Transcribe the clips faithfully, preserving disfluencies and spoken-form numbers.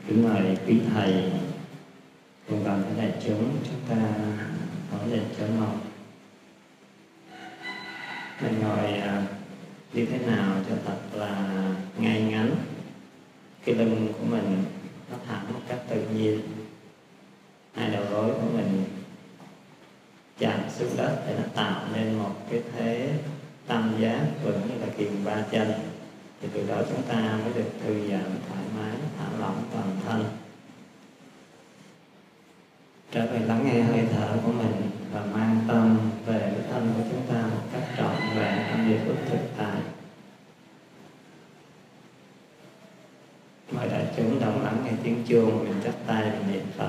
Kính mời quý thầy cùng toàn thể đại chúng chúng ta ổn định chỗ ngồi. Mình ngồi như thế nào cho thật là ngay ngắn, cái lưng của mình nó thẳng một cách tự nhiên, hai đầu gối của mình chạm xuống đất để nó tạo nên một cái thế tam giác vững như là kiềng ba chân. Thì từ đó chúng ta mới được thư giãn, thoải mái, thả lỏng toàn thân. Trở về lắng nghe hơi thở của mình và mang tâm về cái thân của chúng ta một cách trọn vẹn trong giây phút thực tại. Mời đại chúng đồng lắng nghe tiếng chuông, mình chắp tay và niệm Phật.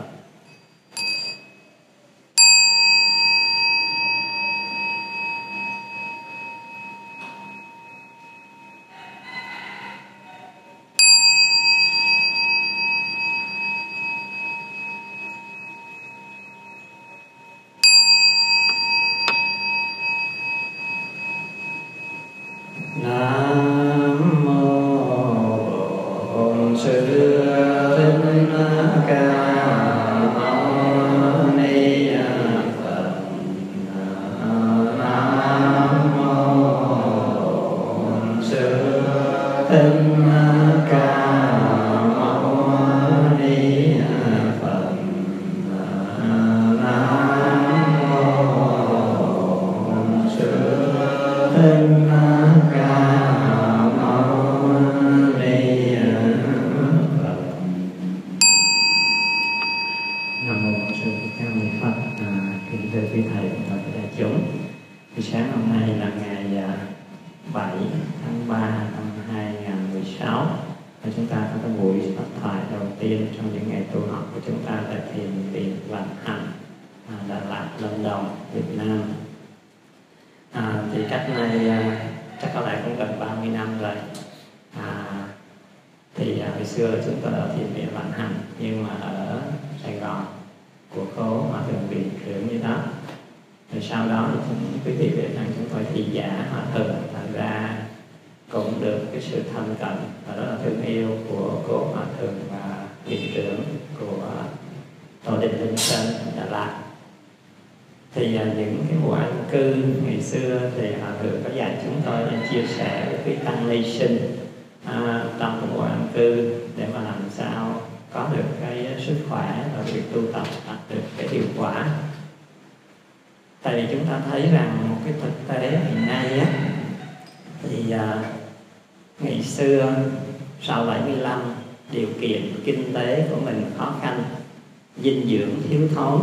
Dinh dưỡng thiếu thốn,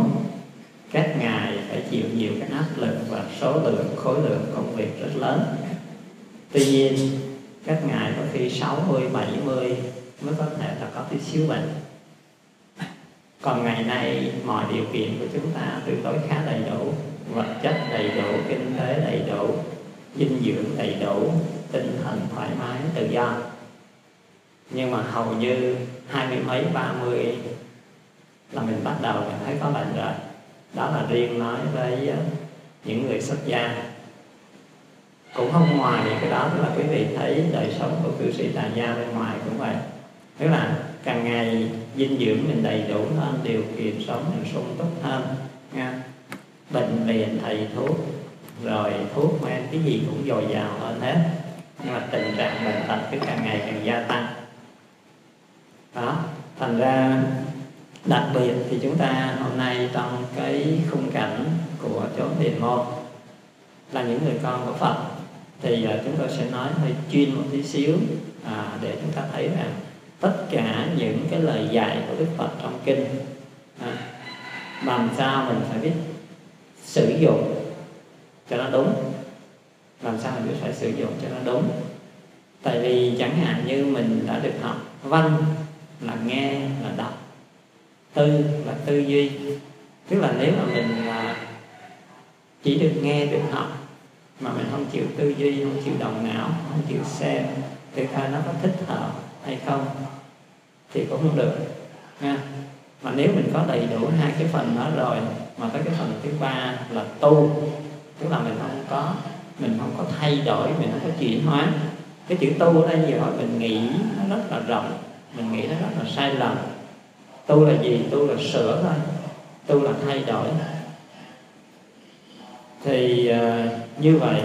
các ngài phải chịu nhiều cái áp lực và số lượng, khối lượng công việc rất lớn. Tuy nhiên, các ngài có khi sáu mươi, bảy mươi mới có thể là có tí xíu bệnh. Còn ngày nay, mọi điều kiện của chúng ta tương đối khá đầy đủ, vật chất đầy đủ, kinh tế đầy đủ, dinh dưỡng đầy đủ, tinh thần thoải mái, tự do. Nhưng mà hầu như hai mươi mấy, ba mươi là mình bắt đầu mình thấy có bệnh rồi. Đó là riêng nói với những người xuất gia. Cũng không ngoài cái đó, tức là quý vị thấy đời sống của cư sĩ tại gia bên ngoài cũng vậy. Tức là càng ngày dinh dưỡng mình đầy đủ hơn, điều kiện sống mình sung túc hơn nha. Bệnh viện thầy thuốc, rồi thuốc men cái gì cũng dồi dào hơn hết. Nhưng mà tình trạng bệnh tật cứ càng ngày càng gia tăng. Đó, thành ra đặc biệt thì chúng ta hôm nay trong cái khung cảnh của chốn thiền môn là những người con của Phật, thì uh, chúng tôi sẽ nói hơi chuyên một tí xíu à, để chúng ta thấy rằng tất cả những cái lời dạy của Đức Phật trong kinh à, làm sao mình phải biết sử dụng cho nó đúng, làm sao mình biết phải sử dụng cho nó đúng. Tại vì chẳng hạn như mình đã được học văn là nghe, là đọc, tư là tư duy. Tức là nếu mà mình chỉ được nghe, được học mà mình không chịu tư duy, không chịu động não, không chịu xem thì coi nó có thích hợp hay không thì cũng không được nha. Mà nếu mình có đầy đủ hai cái phần đó rồi, mà tới cái phần thứ ba là tu, tức là mình không có mình không có thay đổi, mình không có chuyển hóa. Cái chữ tu ở đây giờ mình nghĩ nó rất là rộng, mình nghĩ nó rất là sai lầm. Tu là gì? Tu là sửa thôi, tu là thay đổi. Thì uh, như vậy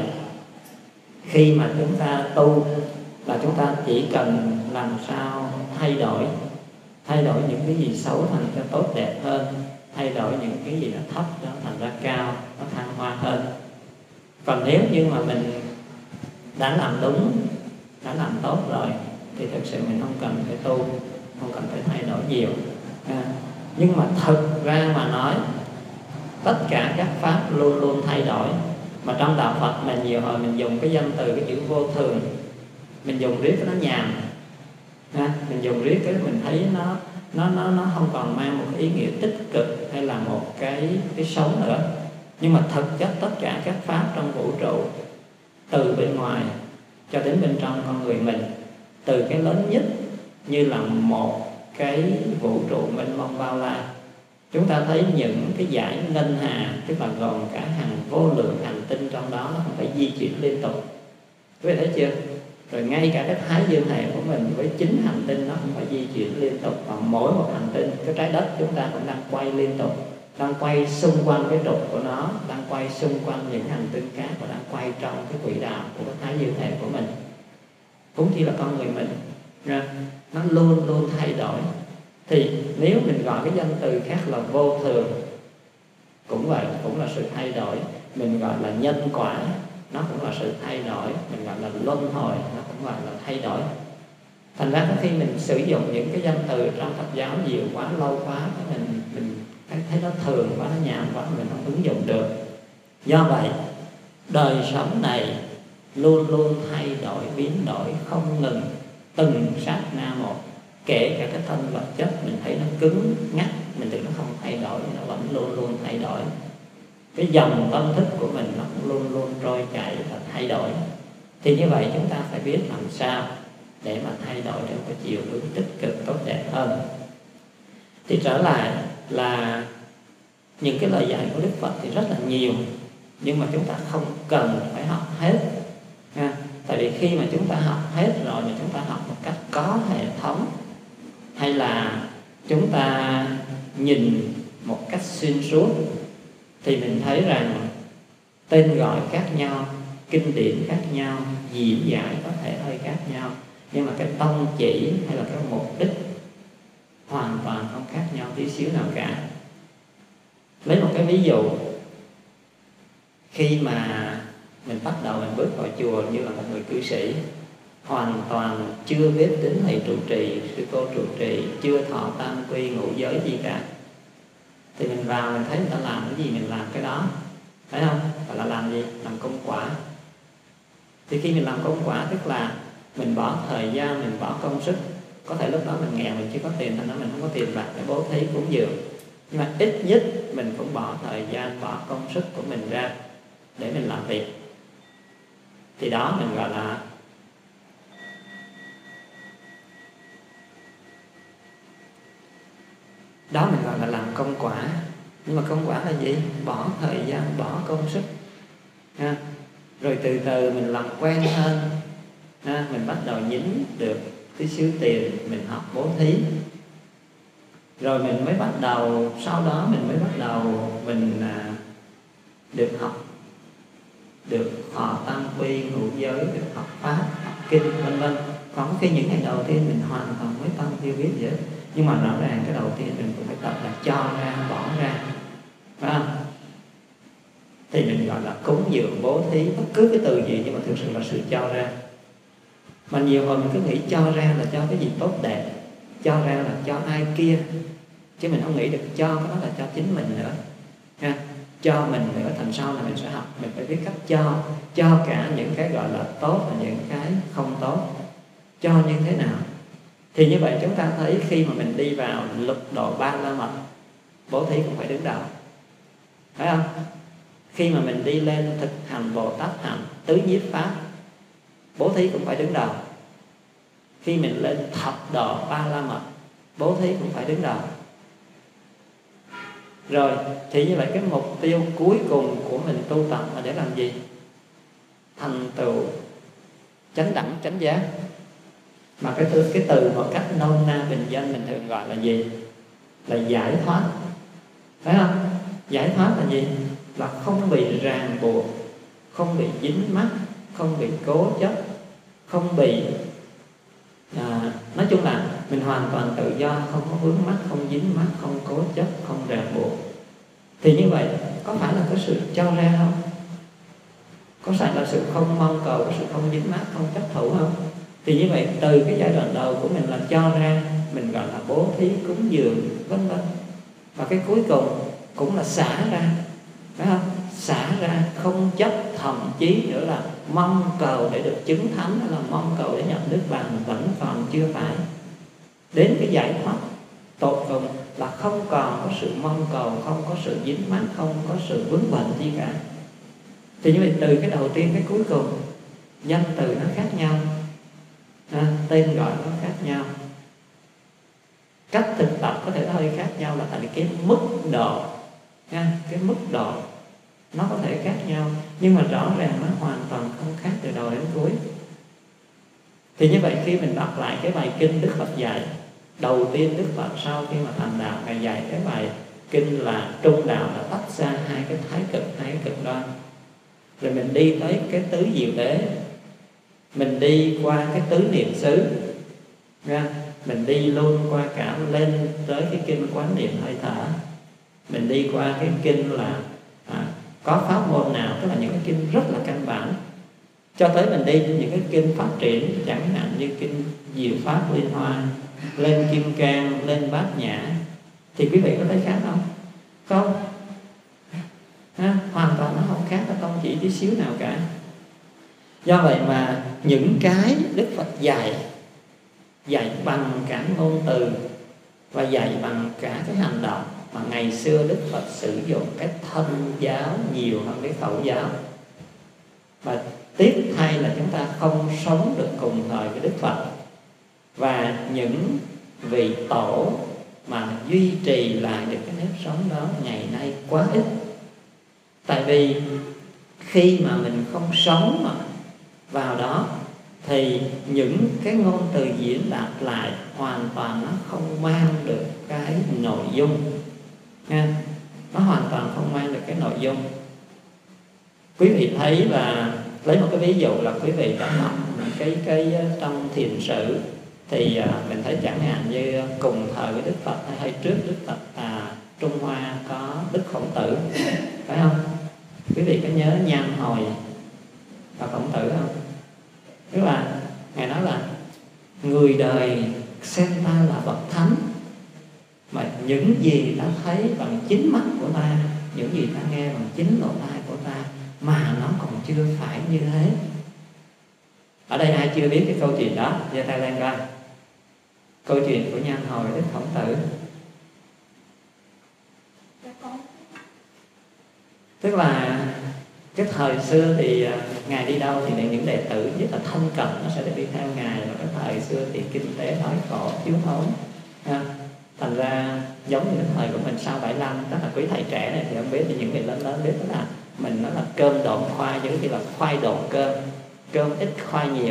khi mà chúng ta tu là chúng ta chỉ cần làm sao thay đổi thay đổi những cái gì xấu thành cho tốt đẹp hơn, thay đổi những cái gì nó thấp nó thành ra cao, nó thăng hoa hơn. Còn nếu như mà mình đã làm đúng, đã làm tốt rồi thì thực sự mình không cần phải tu, không cần phải thay đổi nhiều. à, nhưng mà thực ra mà nói, tất cả các pháp luôn luôn thay đổi. Mà trong đạo Phật mình nhiều hồi mình dùng cái danh từ cái chữ vô thường, mình dùng riết nó nhàm, à, mình dùng riết cái mình thấy nó nó nó nó không còn mang một cái ý nghĩa tích cực hay là một cái cái xấu nữa. Nhưng mà thực chất tất cả các pháp trong vũ trụ, từ bên ngoài cho đến bên trong con người mình, từ cái lớn nhất như là một cái vũ trụ mênh mông bao la, chúng ta thấy những cái dải ngân hà, tức là gồm cả hàng vô lượng hành tinh trong đó, nó không phải di chuyển liên tục. Quý vị thấy chưa? Rồi ngay cả cái thái dương hệ của mình với chín hành tinh nó cũng phải di chuyển liên tục. Và mỗi một hành tinh, cái trái đất chúng ta cũng đang quay liên tục, đang quay xung quanh cái trục của nó, đang quay xung quanh những hành tinh khác, và đang quay trong cái quỹ đạo của cái thái dương hệ của mình. Cũng chỉ là con người mình, nó luôn luôn thay đổi. Thì nếu mình gọi cái danh từ khác là vô thường, cũng vậy, cũng là sự thay đổi. Mình gọi là nhân quả, nó cũng là sự thay đổi. Mình gọi là luân hồi, nó cũng gọi là thay đổi. Thành ra khi mình sử dụng những cái danh từ trong Phật giáo nhiều quá, lâu quá, mình mình thấy nó thường quá, nó nhàm quá, mình không ứng dụng được. Do vậy đời sống này luôn luôn thay đổi, biến đổi không ngừng, từng sát na một. Kể cả cái thân vật chất mình thấy nó cứng ngắc, mình tưởng nó không thay đổi, nó vẫn luôn luôn thay đổi. Cái dòng tâm thức của mình nó cũng luôn luôn trôi chảy và thay đổi. Thì như vậy chúng ta phải biết làm sao để mà thay đổi theo cái chiều hướng tích cực tốt đẹp hơn. Thì trở lại là những cái lời dạy của Đức Phật thì rất là nhiều, nhưng mà chúng ta không cần phải học hết ha. Tại vì khi mà chúng ta học hết rồi, mà chúng ta học một cách có hệ thống, hay là chúng ta nhìn một cách xuyên suốt, thì mình thấy rằng tên gọi khác nhau, kinh điển khác nhau, diễn giải có thể hơi khác nhau, nhưng mà cái tông chỉ hay là cái mục đích hoàn toàn không khác nhau tí xíu nào cả. Lấy một cái ví dụ, khi mà mình bắt đầu mình bước vào chùa như là một người cư sĩ, hoàn toàn chưa biết đến thầy trụ trì, sư cô trụ trì, chưa thọ tam quy ngũ giới gì cả, thì mình vào mình thấy người ta làm cái gì mình làm cái đó, phải không? Gọi là làm gì? Làm công quả. Thì khi mình làm công quả tức là mình bỏ thời gian, mình bỏ công sức. Có thể lúc đó mình nghèo, mình chưa có tiền, thành ra mình không có tiền bạc để bố thí cúng dường, nhưng mà ít nhất mình cũng bỏ thời gian, bỏ công sức của mình ra để mình làm việc. Thì đó mình gọi là đó mình gọi là làm công quả. Nhưng mà công quả là gì? Bỏ thời gian, bỏ công sức ha. Rồi từ từ mình làm quen hơn ha. Mình bắt đầu nhín được tí xíu tiền, mình học bố thí. Rồi mình mới bắt đầu, sau đó mình mới bắt đầu mình à, được học, được thọ tam quy ngũ giới, được học pháp, học kinh, vân vân. Còn khi những ngày đầu tiên mình hoàn toàn mới tâm chưa biết gì hết, nhưng mà rõ ràng cái đầu tiên mình cũng phải tập là cho ra, bỏ ra, phải không? Thì mình gọi là cúng dường, bố thí, bất cứ cái từ gì, nhưng mà thực sự là sự cho ra. Mà nhiều hồi mình cứ nghĩ cho ra là cho cái gì tốt đẹp, cho ra là cho ai kia, chứ mình không nghĩ được cho cái đó là cho chính mình nữa ha. Cho mình nữa, thành sau là mình sẽ học, mình phải biết cách cho, cho cả những cái gọi là tốt và những cái không tốt. Cho như thế nào? Thì như vậy chúng ta thấy khi mà mình đi vào lục độ ba la mật, bố thí cũng phải đứng đầu, phải không? Khi mà mình đi lên thực hành Bồ Tát hạnh, tứ nhiếp pháp, bố thí cũng phải đứng đầu. Khi mình lên thập độ ba la mật, bố thí cũng phải đứng đầu. Rồi, thì như vậy cái mục tiêu cuối cùng của mình tu tập là để làm gì? Thành tựu chánh đẳng chánh giác. Mà cái từ, cái từ một cách nôm na bình dân mình thường gọi là gì? là giải thoát, phải không? Giải thoát là gì? Là không bị ràng buộc, không bị dính mắc, không bị cố chấp, không bị à, nói chung là mình hoàn toàn tự do, không có vướng mắc, không dính mắc, không cố chấp, không ràng buộc. Thì như vậy có phải là có sự cho ra không? Có phải là sự không mong cầu, có sự không dính mắc, không chấp thủ không? Thì như vậy từ cái giai đoạn đầu của mình là cho ra, mình gọi là bố thí, cúng dường, vân vân. Và cái cuối cùng cũng là xả ra, phải không? Xả ra, không chấp, thậm chí nữa là mong cầu để được chứng thánh, hay là mong cầu để nhập nước bàn vẫn còn chưa phải. Đến cái giải thoát tột cùng là không còn có sự mong cầu, không có sự dính mắc, không có sự vướng bận gì cả. Thì như vậy từ cái đầu tiên cái cuối cùng, danh từ nó khác nhau, à, tên gọi nó khác nhau, cách thực tập có thể hơi khác nhau, là tại vì cái mức độ nha, cái mức độ nó có thể khác nhau, nhưng mà rõ ràng nó hoàn toàn không khác từ đầu đến cuối. Thì như vậy khi mình đọc lại cái bài kinh Đức Phật dạy, đầu tiên Đức Phật sau khi mà thành đạo, Ngài dạy cái bài kinh là trung đạo, là tách ra hai cái thái cực, hai cái cực đoan. Rồi mình đi tới cái tứ diệu đế, mình đi qua cái tứ niệm xứ, mình đi luôn qua cả lên tới cái kinh quán niệm hơi thở, mình đi qua cái kinh là à, có pháp môn nào, tức là những cái kinh rất là căn bản, cho tới mình đi những cái kinh phát triển, chẳng hạn như kinh Diệu Pháp Liên Hoa, lên Kim Cang, lên Bát Nhã. Thì quý vị có thấy khác không? Không, ha, hoàn toàn nó không khác, nó không chỉ tí xíu nào cả. Do vậy mà những cái Đức Phật dạy, dạy bằng cả ngôn từ và dạy bằng cả cái hành động, mà ngày xưa Đức Phật sử dụng cái thân giáo nhiều hơn cái khẩu giáo. Và tiếc thay là chúng ta không sống được cùng thời với Đức Phật, và những vị tổ mà duy trì lại được cái nếp sống đó ngày nay quá ít. Tại vì khi mà mình không sống mà vào đó thì những cái ngôn từ diễn đạt lại hoàn toàn nó không mang được cái nội dung nha. Nó hoàn toàn không mang được cái nội dung. Quý vị thấy là lấy một cái ví dụ là quý vị đã học cái cái trong thiền sử, thì mình thấy chẳng hạn như cùng thời với Đức Phật hay trước Đức Phật à, Trung Hoa có Đức Khổng Tử, phải không? Quý vị có nhớ Nhan Hồi và Khổng Tử không? Tức là Ngài nói là người đời xem ta là bậc thánh, mà những gì ta thấy bằng chính mắt của ta, những gì ta nghe bằng chính lỗ tai của ta, mà nó còn chưa phải như thế. Ở đây ai chưa biết cái câu chuyện đó? giơ tay lên coi. Câu chuyện của Nhan Hồi Đức Khổng Tử. Tức là cái thời xưa thì Ngài đi đâu thì những đệ tử rất là thân cận nó sẽ đi theo Ngài. Và cái thời xưa thì kinh tế đói khổ, thiếu thốn, thành ra giống như cái thời của mình sau bảy mươi lăm, tức là quý thầy trẻ này thì không biết, thì những người lớn lớn biết đó là mình nó là cơm độn khoai, chứ thì là khoai độn cơm, cơm ít khoai nhiều.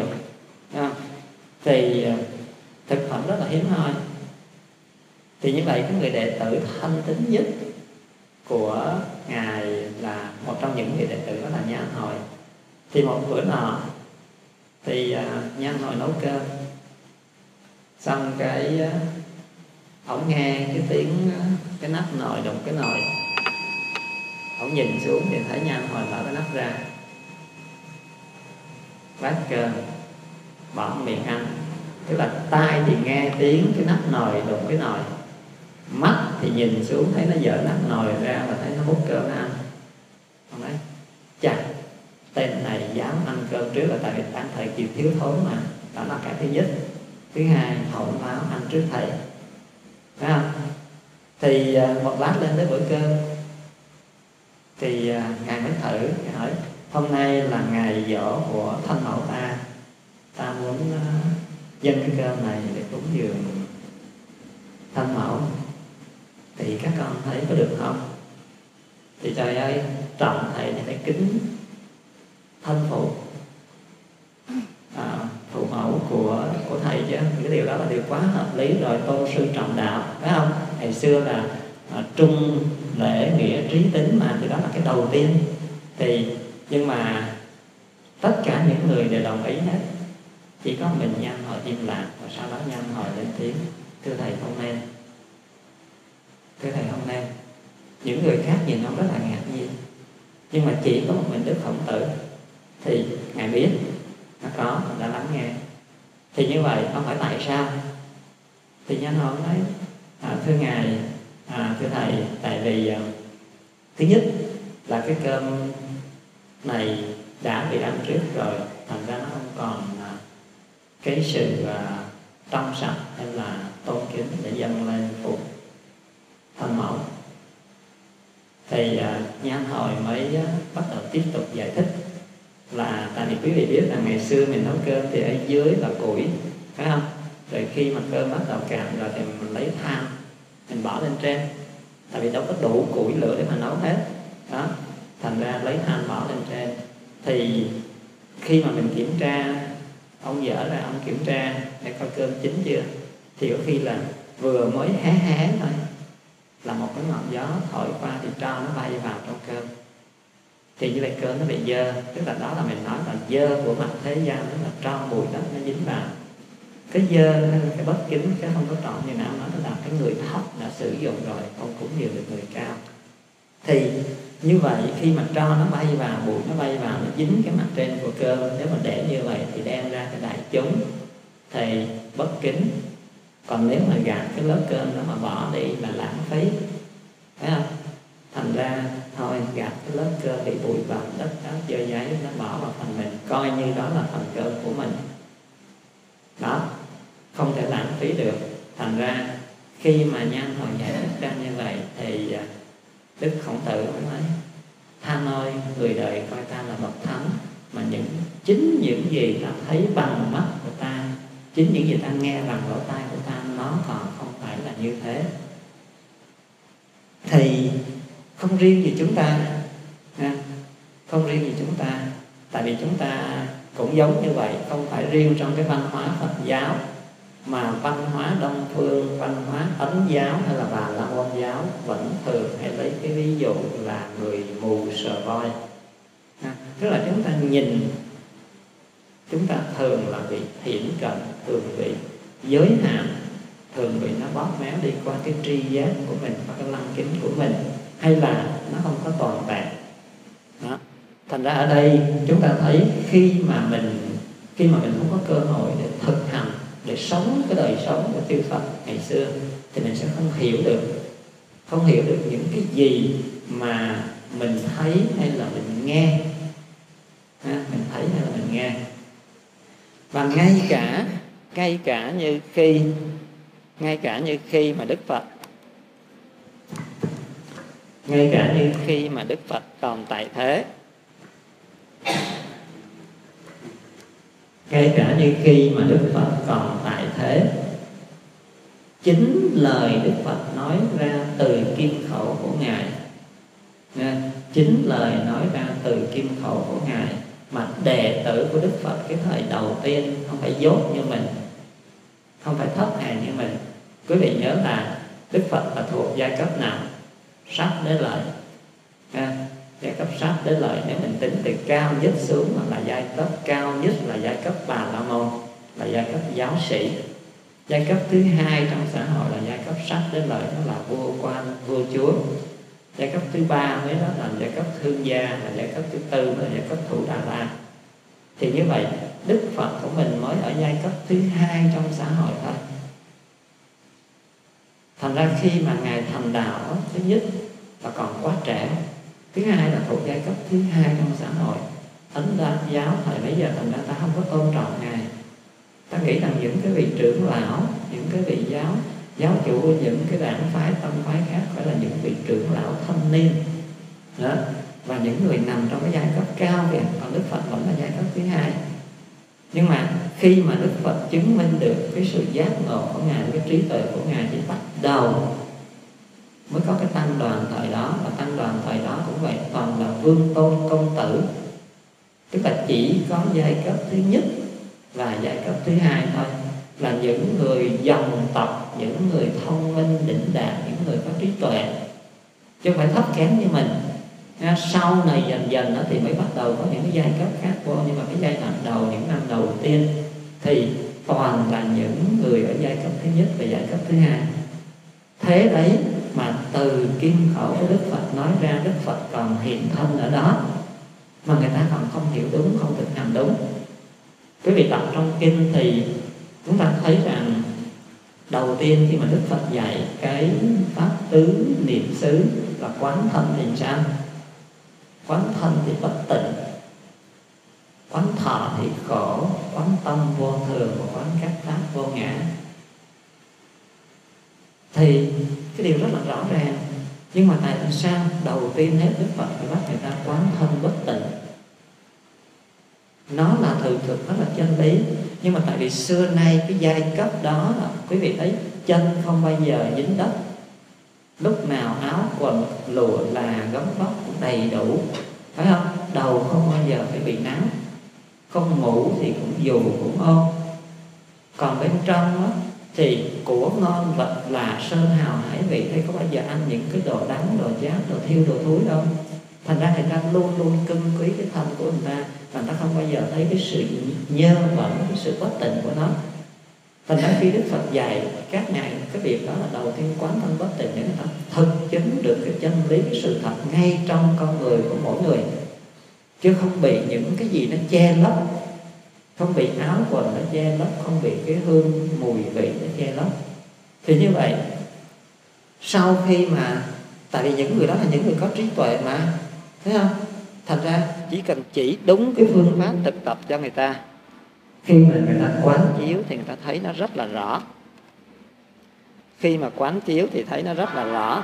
Thì thực phẩm rất là hiếm hoi. Thì như vậy cái người đệ tử thân tín nhất của Ngài là một trong những người đệ tử đó là Nhan Hồi. Thì một bữa nọ thì uh, Nhan Hồi nấu cơm, xong cái uh, ổng nghe cái tiếng uh, cái nắp nồi đụng cái nồi, ổng nhìn xuống thì thấy Nhan Hồi mở cái nắp ra, bát cơm bỏ miệng ăn. Tức là tai thì nghe tiếng cái nắp nồi đụng cái nồi, mắt thì nhìn xuống thấy nó dở nắp nồi ra và thấy nó hút cơm nó ăn. Ông nói chà, tên này dám ăn cơm trước, là tại vì ăn thời kỳ thiếu thốn mà. Đó là cái thứ nhất. Thứ hai, hậu báo ăn trước thầy, phải không? Thì một lát lên tới bữa cơm thì Ngài mới thử, Ngài hỏi hôm nay là ngày giỗ của thân mẫu ta, ta muốn uh, dâng cái cơm này để cúng dường thân mẫu, thì các con thấy có được không? Thì trời ơi, trọng thầy thì phải kính thân phụ, à, phụ mẫu của của thầy chứ. Cái điều đó là điều quá hợp lý rồi, tôn sư trọng đạo, phải không? Thì ngày xưa là à, trung lễ nghĩa trí tính mà, thì đó là cái đầu tiên. Thì nhưng mà tất cả những người đều đồng ý hết, chỉ có mình Nhan Hồi im lặng. Và sau đó Nhan Hồi lên tiếng: thưa thầy không nên, thưa thầy không nên. Những người khác nhìn ông rất là ngạc nhiên, nhưng mà chỉ có một mình Đức Khổng Tử thì ngài biết, nó có, đã lắng nghe. Thì như vậy ông hỏi tại sao? Thì Nhan Hồi nói: à, thưa ngài, à, thưa thầy, tại vì à, thứ nhất là cái cơm này đã bị ăn trước rồi, thành ra nó không còn à, cái sự à, trong sạch hay là tôn kính để dâng lên phục thân mẫu. Thì à, Nhan Hồi mới à, bắt đầu tiếp tục giải thích là tại vì quý vị biết là ngày xưa mình nấu cơm thì ở dưới là củi, phải không? Rồi khi mà cơm bắt đầu cạn rồi thì mình lấy than mình bỏ lên trên, tại vì đâu có đủ củi lửa để mà nấu hết đó, thành ra lấy than bỏ lên trên. Thì khi mà mình kiểm tra, ông dở ra ông kiểm tra để coi cơm chín chưa, thì có khi là vừa mới hé hé thôi là một cái ngọn gió thổi qua thì tro nó bay vào trong cơm, thì như vậy cơm nó bị dơ. Tức là đó là mình nói là dơ của mặt thế gian, đó là tro bụi đất nó dính vào. Cái dơ, cái bất kính, cái không có trọn như nào nói là cái người thấp đã sử dụng rồi, không cúng nhiều được người cao. Thì như vậy khi mà tro nó bay vào, bụi nó bay vào, nó dính cái mặt trên của cơm, nếu mà để như vậy thì đem ra cái đại chúng thì bất kính. Còn nếu mà gạt cái lớp cơm đó mà bỏ đi là lãng phí, thấy không? Thành ra thôi gạt cái lớp cơm bị bụi bặm đất đó dơ giấy nó bỏ vào phần mình, coi như đó là phần cơm của mình đó, không thể lãng phí được. Thành ra khi mà Nhan Hồi giải thích ra như vậy thì Đức Khổng Tử mới nói: tha ơi, người đời coi ta là bậc thánh, mà những chính những gì ta thấy bằng mắt của ta, chính những gì ta nghe bằng lỗ tai của ta, nó còn không phải là như thế. Thì không riêng gì chúng ta, không riêng gì chúng ta, tại vì chúng ta cũng giống như vậy, không phải riêng trong cái văn hóa Phật giáo, mà văn hóa Đông phương, văn hóa Ấn giáo hay là Bà La Môn giáo vẫn thường hay lấy cái ví dụ là người mù sờ voi. Tức là chúng ta nhìn, chúng ta thường là bị thiển cận, thường bị giới hạn, thường bị nó bóp méo đi qua cái tri giác của mình, qua cái lăng kính của mình, hay là nó không có toàn vẹn đó. Thành ra ở đây chúng ta thấy khi mà mình khi mà mình không có cơ hội để thực hành, để sống cái đời sống của chư Phật ngày xưa, thì mình sẽ không hiểu được, không hiểu được những cái gì mà mình thấy hay là mình nghe, ha, mình thấy hay là mình nghe. Và ngay cả ngay cả như khi ngay cả như khi mà Đức Phật ngay cả như khi mà Đức Phật còn tại thế, ngay cả như khi mà Đức Phật còn tại thế, chính lời Đức Phật nói ra từ kim khẩu của Ngài, chính lời nói ra từ kim khẩu của Ngài, mà đệ tử của Đức Phật cái thời đầu tiên không phải dốt như mình, không phải thấp hèn như mình. Quý vị nhớ là Đức Phật là thuộc giai cấp nào? Sắc đế lợi. À, giai cấp sắc đế lợi, nếu mình tính từ cao nhất xuống là giai cấp cao nhất là giai cấp Bà La Môn, là giai cấp giáo sĩ. Giai cấp thứ hai trong xã hội là giai cấp sắc đế lợi, đó là vua quan, vua chúa. Giai cấp thứ ba mới đó là giai cấp thương gia, là giai cấp thứ tư là giai cấp thủ Đà La. Thì như vậy Đức Phật của mình mới ở giai cấp thứ hai trong xã hội thôi. Thành ra khi mà Ngài thành đạo, thứ nhất là còn quá trẻ, thứ hai là thuộc giai cấp thứ hai trong xã hội. Ấn Đa giáo thời bấy giờ thành ra ta không có tôn trọng Ngài. Ta nghĩ rằng những cái vị trưởng lão, những cái vị giáo giáo chủ của những cái đảng phái tông phái khác phải là những vị trưởng lão thanh niên đó, và những người nằm trong cái giai cấp cao kìa, còn Đức Phật vẫn là giai cấp thứ hai. Nhưng mà khi mà Đức Phật chứng minh được cái sự giác ngộ của Ngài, cái trí tuệ của Ngài, thì bắt đầu mới có cái tăng đoàn thời đó. Và tăng đoàn thời đó cũng vậy, toàn là vương tôn công tử, tức là chỉ có giai cấp thứ nhất và giai cấp thứ hai thôi. là những người dòng tộc, những người thông minh đỉnh đạt, những người có trí tuệ, chứ không phải thấp kém như mình. Sau này dần dần đó thì mới bắt đầu có những cái giai cấp khác vô, nhưng mà cái giai đoạn đầu, những năm đầu tiên thì toàn là những người ở giai cấp thứ nhất và giai cấp thứ hai. Thế đấy mà từ kim khẩu của Đức Phật nói ra, Đức Phật còn hiện thân ở đó mà người ta còn không hiểu đúng, không thực hành đúng. Quý vị đọc trong kinh thì chúng ta thấy rằng đầu tiên khi mà Đức Phật dạy cái pháp tứ niệm xứ là quán thân thì sao? Quán thân thì bất tịnh, quán thọ thì khổ, quán tâm vô thường và quán các pháp vô ngã. Thì cái điều rất là rõ ràng. Nhưng mà tại sao đầu tiên hết Đức Phật phải bắt người ta quán thân bất tịnh? Nó là thường thực, nó là chân lý. Nhưng mà tại vì xưa nay cái giai cấp đó là quý vị thấy chân không bao giờ dính đất, lúc nào áo quần lụa là gấm vóc cũng đầy đủ, phải không? Đầu không bao giờ phải bị nắng, không ngủ thì cũng dù cũng ôm. Còn bên trong đó, thì của ngon vật là sơn hào hải vị, thế có bao giờ ăn những cái đồ đắng, đồ chát, đồ thiêu, đồ thúi đâu. Thành ra người ta luôn luôn cưng quý cái thân của người ta, và người ta không bao giờ thấy cái sự nhơ bẩn, cái sự bất tịnh của nó. Thành ra khi Đức Phật dạy các ngài cái việc đó là đầu tiên quán thân bất tịnh để người ta thực chứng được cái chân lý, cái sự thật ngay trong con người của mỗi người, chứ không bị những cái gì nó che lấp, không bị áo quần nó che lấp, không bị cái hương mùi vị nó che lấp. Thì như vậy sau khi mà, tại vì những người đó là những người có trí tuệ mà, thấy không? Thành ra chỉ cần chỉ đúng cái phương pháp thực tập cho người ta, khi mà người ta quán chiếu thì người ta thấy nó rất là rõ. Khi mà quán chiếu thì thấy nó rất là rõ.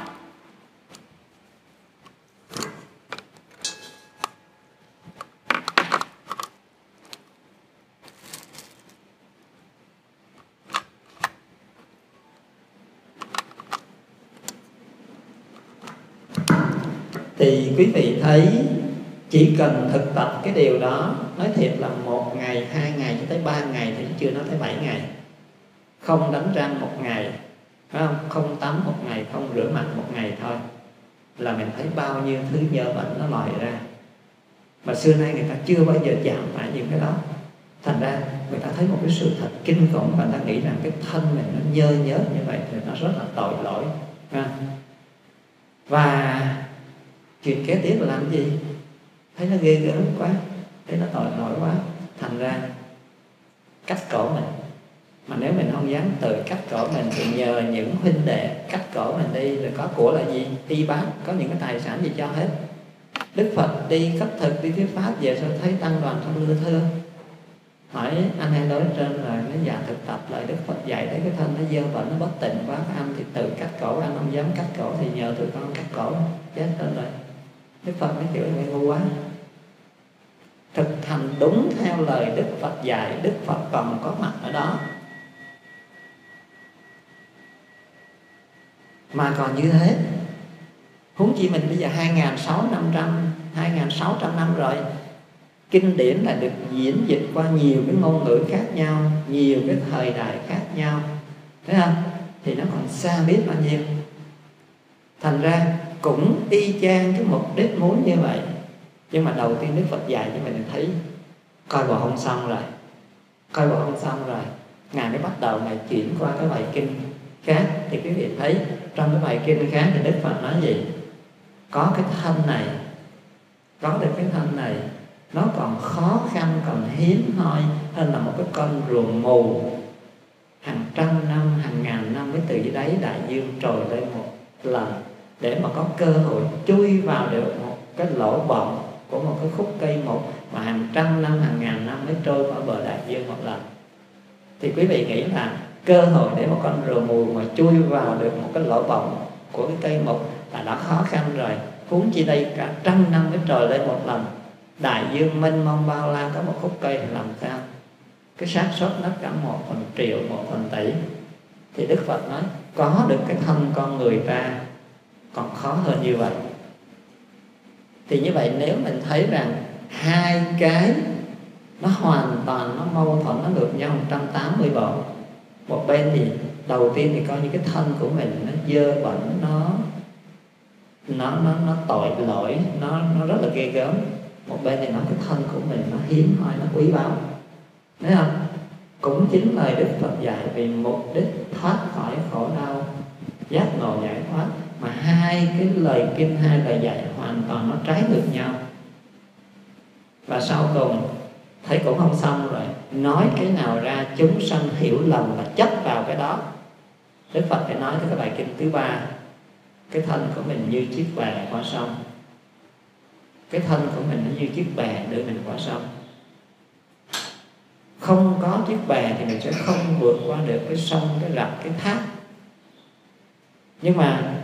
Thì quý vị thấy chỉ cần thực tập cái điều đó, nói thiệt là một ngày, hai ngày cho tới ba ngày thì chưa nói tới bảy ngày. Không đánh răng một ngày, phải không? Không tắm một ngày, không rửa mặt một ngày thôi là mình thấy bao nhiêu thứ dơ bẩn nó lòi ra. Mà xưa nay người ta chưa bao giờ chạm phải những cái đó. Thành ra người ta thấy một cái sự thật kinh khủng, và người ta nghĩ rằng cái thân mình nó nhơ nhớt như vậy thì nó rất là tội lỗi. Và chuyện kế tiếp là làm gì? Thấy nó ghê gớm quá, thấy nó tội lỗi quá, thành ra cắt cổ mình. Mà nếu mình không dám tự cắt cổ mình thì nhờ những huynh đệ cắt cổ mình đi. Rồi có của là gì? Y bát, có những cái tài sản gì cho hết. Đức Phật đi khất thực, đi thuyết pháp về sao thấy tăng đoàn trong lưa thưa, hỏi anh hay nói trên là nó dạ thực tập lại Đức Phật dạy thấy cái thân nó dơ bẩn, nó bất tịnh quá, anh thì tự cắt cổ, anh không dám cắt cổ thì nhờ tụi con cắt cổ, chết lên rồi. Đức Phật mới kiểu này ngu quá. Thực hành đúng theo lời Đức Phật dạy, Đức Phật còn có mặt ở đó. Mà còn như thế, huống chi mình bây giờ hai nghìn sáu trăm năm rồi, kinh điển là được diễn dịch qua nhiều cái ngôn ngữ khác nhau, nhiều cái thời đại khác nhau, thấy không? Thì nó còn xa biết bao nhiêu. Thành ra cũng y chang cái mục đích muốn như vậy. Nhưng mà đầu tiên Đức Phật dạy cho mình thấy coi bộ không xong rồi, coi bộ không xong rồi, ngài mới bắt đầu ngài chuyển qua cái bài kinh khác. Thì quý vị thấy trong cái bài kinh khác thì Đức Phật nói gì? Có cái thân này, có được cái thân này, nó còn khó khăn, còn hiếm hoi hơn là một cái con rùa mù hàng trăm năm, hàng ngàn năm mới từ dưới đáy đại dương trồi lên một lần, để mà có cơ hội chui vào được một cái lỗ bọng của một cái khúc cây một mà hàng trăm năm, hàng ngàn năm mới trôi qua bờ đại dương một lần. Thì quý vị nghĩ là cơ hội để một con rùa mù mà chui vào được một cái lỗ bọng của cái cây mục là đã khó khăn rồi, huống chi đây cả trăm năm mới trồi lên một lần. Đại dương mênh mông bao la, có một khúc cây thì làm sao? Cái xác suất nó cả một phần triệu, một phần tỷ. Thì Đức Phật nói có được cái thân con người ta còn khó hơn như vậy. Thì như vậy nếu mình thấy rằng hai cái nó hoàn toàn nó mâu thuẫn, nó ngược nhau một trăm tám mươi độ, Một bên thì đầu tiên thì coi như cái thân của mình nó dơ bẩn, nó nó nó nó tội lỗi, nó nó rất là ghê gớm. Một bên thì nói cái thân của mình nó hiếm hoi, nó quý báu, thấy không? Cũng chính lời Đức Phật dạy vì mục đích thoát khỏi khổ đau, giác ngộ giải thoát, mà hai cái lời kinh, hai lời dạy hoàn toàn nó trái ngược nhau. Và sau cùng thấy cũng không xong rồi, nói cái nào ra chúng sanh hiểu lầm và chấp vào cái đó. Đức Phật phải nói cái bài kinh thứ ba: cái thân của mình như chiếc bè qua sông. Cái thân của mình nó như chiếc bè đưa mình qua sông. Không có chiếc bè thì mình sẽ không vượt qua được cái sông, cái rạch, cái thác. Nhưng mà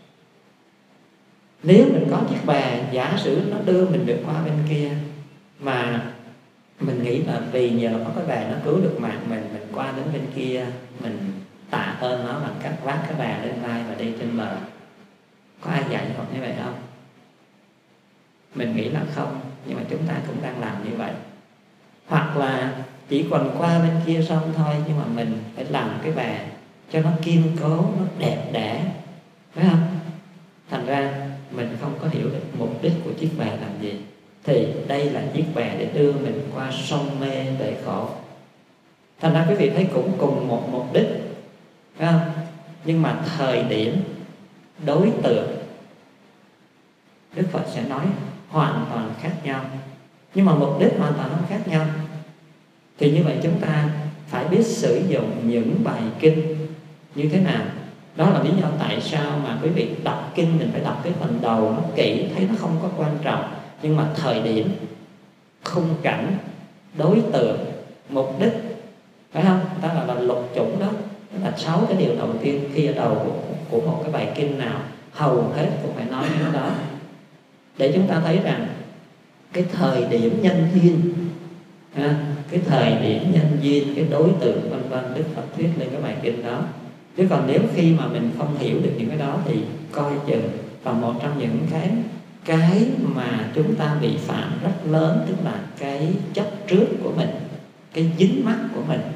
nếu mình có chiếc bè, giả sử nó đưa mình được qua bên kia, mà mình nghĩ là vì nhờ có cái bè nó cứu được mạng mình, mình qua đến bên kia, mình tạ ơn nó bằng cách vác cái bè lên vai và đi trên bờ. Có ai dạy học như vậy không? Mình nghĩ là không, nhưng mà chúng ta cũng đang làm như vậy. Hoặc là chỉ còn qua bên kia sông thôi, nhưng mà mình phải làm cái bè cho nó kiên cố, nó đẹp đẽ, phải không? Thành ra mình không có hiểu được mục đích của chiếc bè làm gì. Thì đây là chiếc bè để đưa mình qua sông mê để khổ. Thành ra quý vị thấy cũng cùng một mục đích, phải không? Nhưng mà thời điểm, đối tượng, Đức Phật sẽ nói hoàn toàn khác nhau. Nhưng mà mục đích hoàn toàn không khác nhau. Thì như vậy chúng ta phải biết sử dụng những bài kinh như thế nào. Đó là lý do tại sao mà quý vị đọc kinh mình phải đọc cái phần đầu nó kỹ, thấy nó không có quan trọng. Nhưng mà thời điểm, khung cảnh, đối tượng, mục đích, phải không? Đó là, là lục chủng đó. Đó là sáu cái điều đầu tiên khi ở đầu của, của một cái bài kinh nào, hầu hết cũng phải nói cái đó. Để chúng ta thấy rằng cái thời điểm nhân duyên, ha, cái thời điểm nhân duyên, cái đối tượng vân vân, Đức Phật thuyết lên cái bài kinh đó. Chứ còn nếu khi mà mình không hiểu được những cái đó thì coi chừng. Và một trong những cái cái mà chúng ta bị phạm rất lớn, tức là cái chấp trước của mình, cái dính mắc của mình.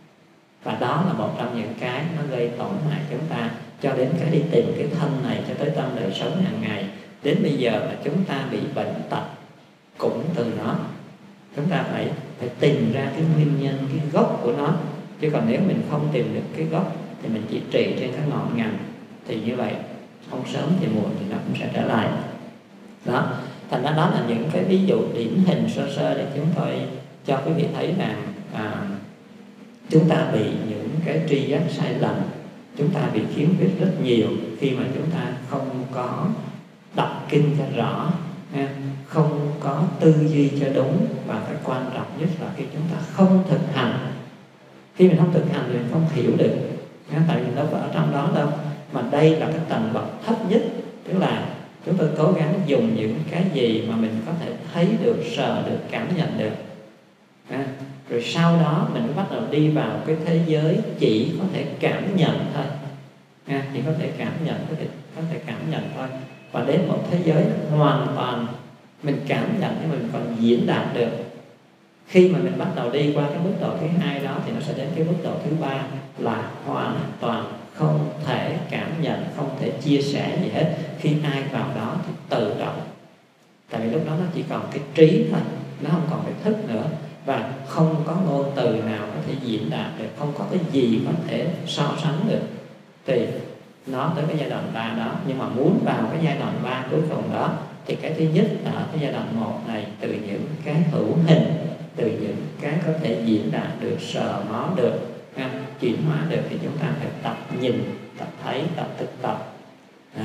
Và đó là một trong những cái nó gây tổn hại chúng ta, cho đến cái đi tìm cái thân này, cho tới trong đời sống hàng ngày. Đến bây giờ mà chúng ta bị bệnh tật cũng từ nó. Chúng ta phải, phải tìm ra cái nguyên nhân, cái gốc của nó. Chứ còn nếu mình không tìm được cái gốc thì mình chỉ trị trên cái ngọn ngành, thì như vậy không sớm thì muộn thì nó cũng sẽ trở lại. Đó, thành ra đó là những cái ví dụ điển hình sơ sơ để chúng tôi cho quý vị thấy rằng à, chúng ta bị những cái tri giác sai lầm, chúng ta bị khiếm khuyết rất nhiều khi mà chúng ta không có đọc kinh cho rõ, không có tư duy cho đúng, và cái quan trọng nhất là khi chúng ta không thực hành. Khi mình không thực hành thì mình không hiểu được, tại vì nó ở trong đó đâu. Mà đây là cái tầng bậc thấp nhất, tức là chúng tôi cố gắng dùng những cái gì mà mình có thể thấy được, sờ được, cảm nhận được. À, rồi sau đó mình mới bắt đầu đi vào cái thế giới chỉ có thể cảm nhận thôi. À, chỉ có thể cảm nhận, có thể, có thể cảm nhận thôi. Và đến một thế giới hoàn toàn mình cảm nhận nhưng mình còn diễn đạt được. Khi mà mình bắt đầu đi qua cái mức độ thứ hai đó thì nó sẽ đến cái mức độ thứ ba là hoàn toàn không thể cảm nhận, không thể chia sẻ gì hết. Khi ai vào đó thì tự động. Tại vì lúc đó nó chỉ còn cái trí thôi, nó không còn cái thức nữa. Và không có ngôn từ nào có thể diễn đạt được, không có cái gì có thể so sánh được. Thì nó tới cái giai đoạn ba đó. Nhưng mà muốn vào cái giai đoạn ba cuối cùng đó thì cái thứ nhất là ở cái giai đoạn một này, từ những cái hữu hình, từ những cái có thể diễn đạt được, sờ mó được, ha, chuyển hóa được, thì chúng ta phải tập nhìn, tập thấy, tập thực tập. Đó.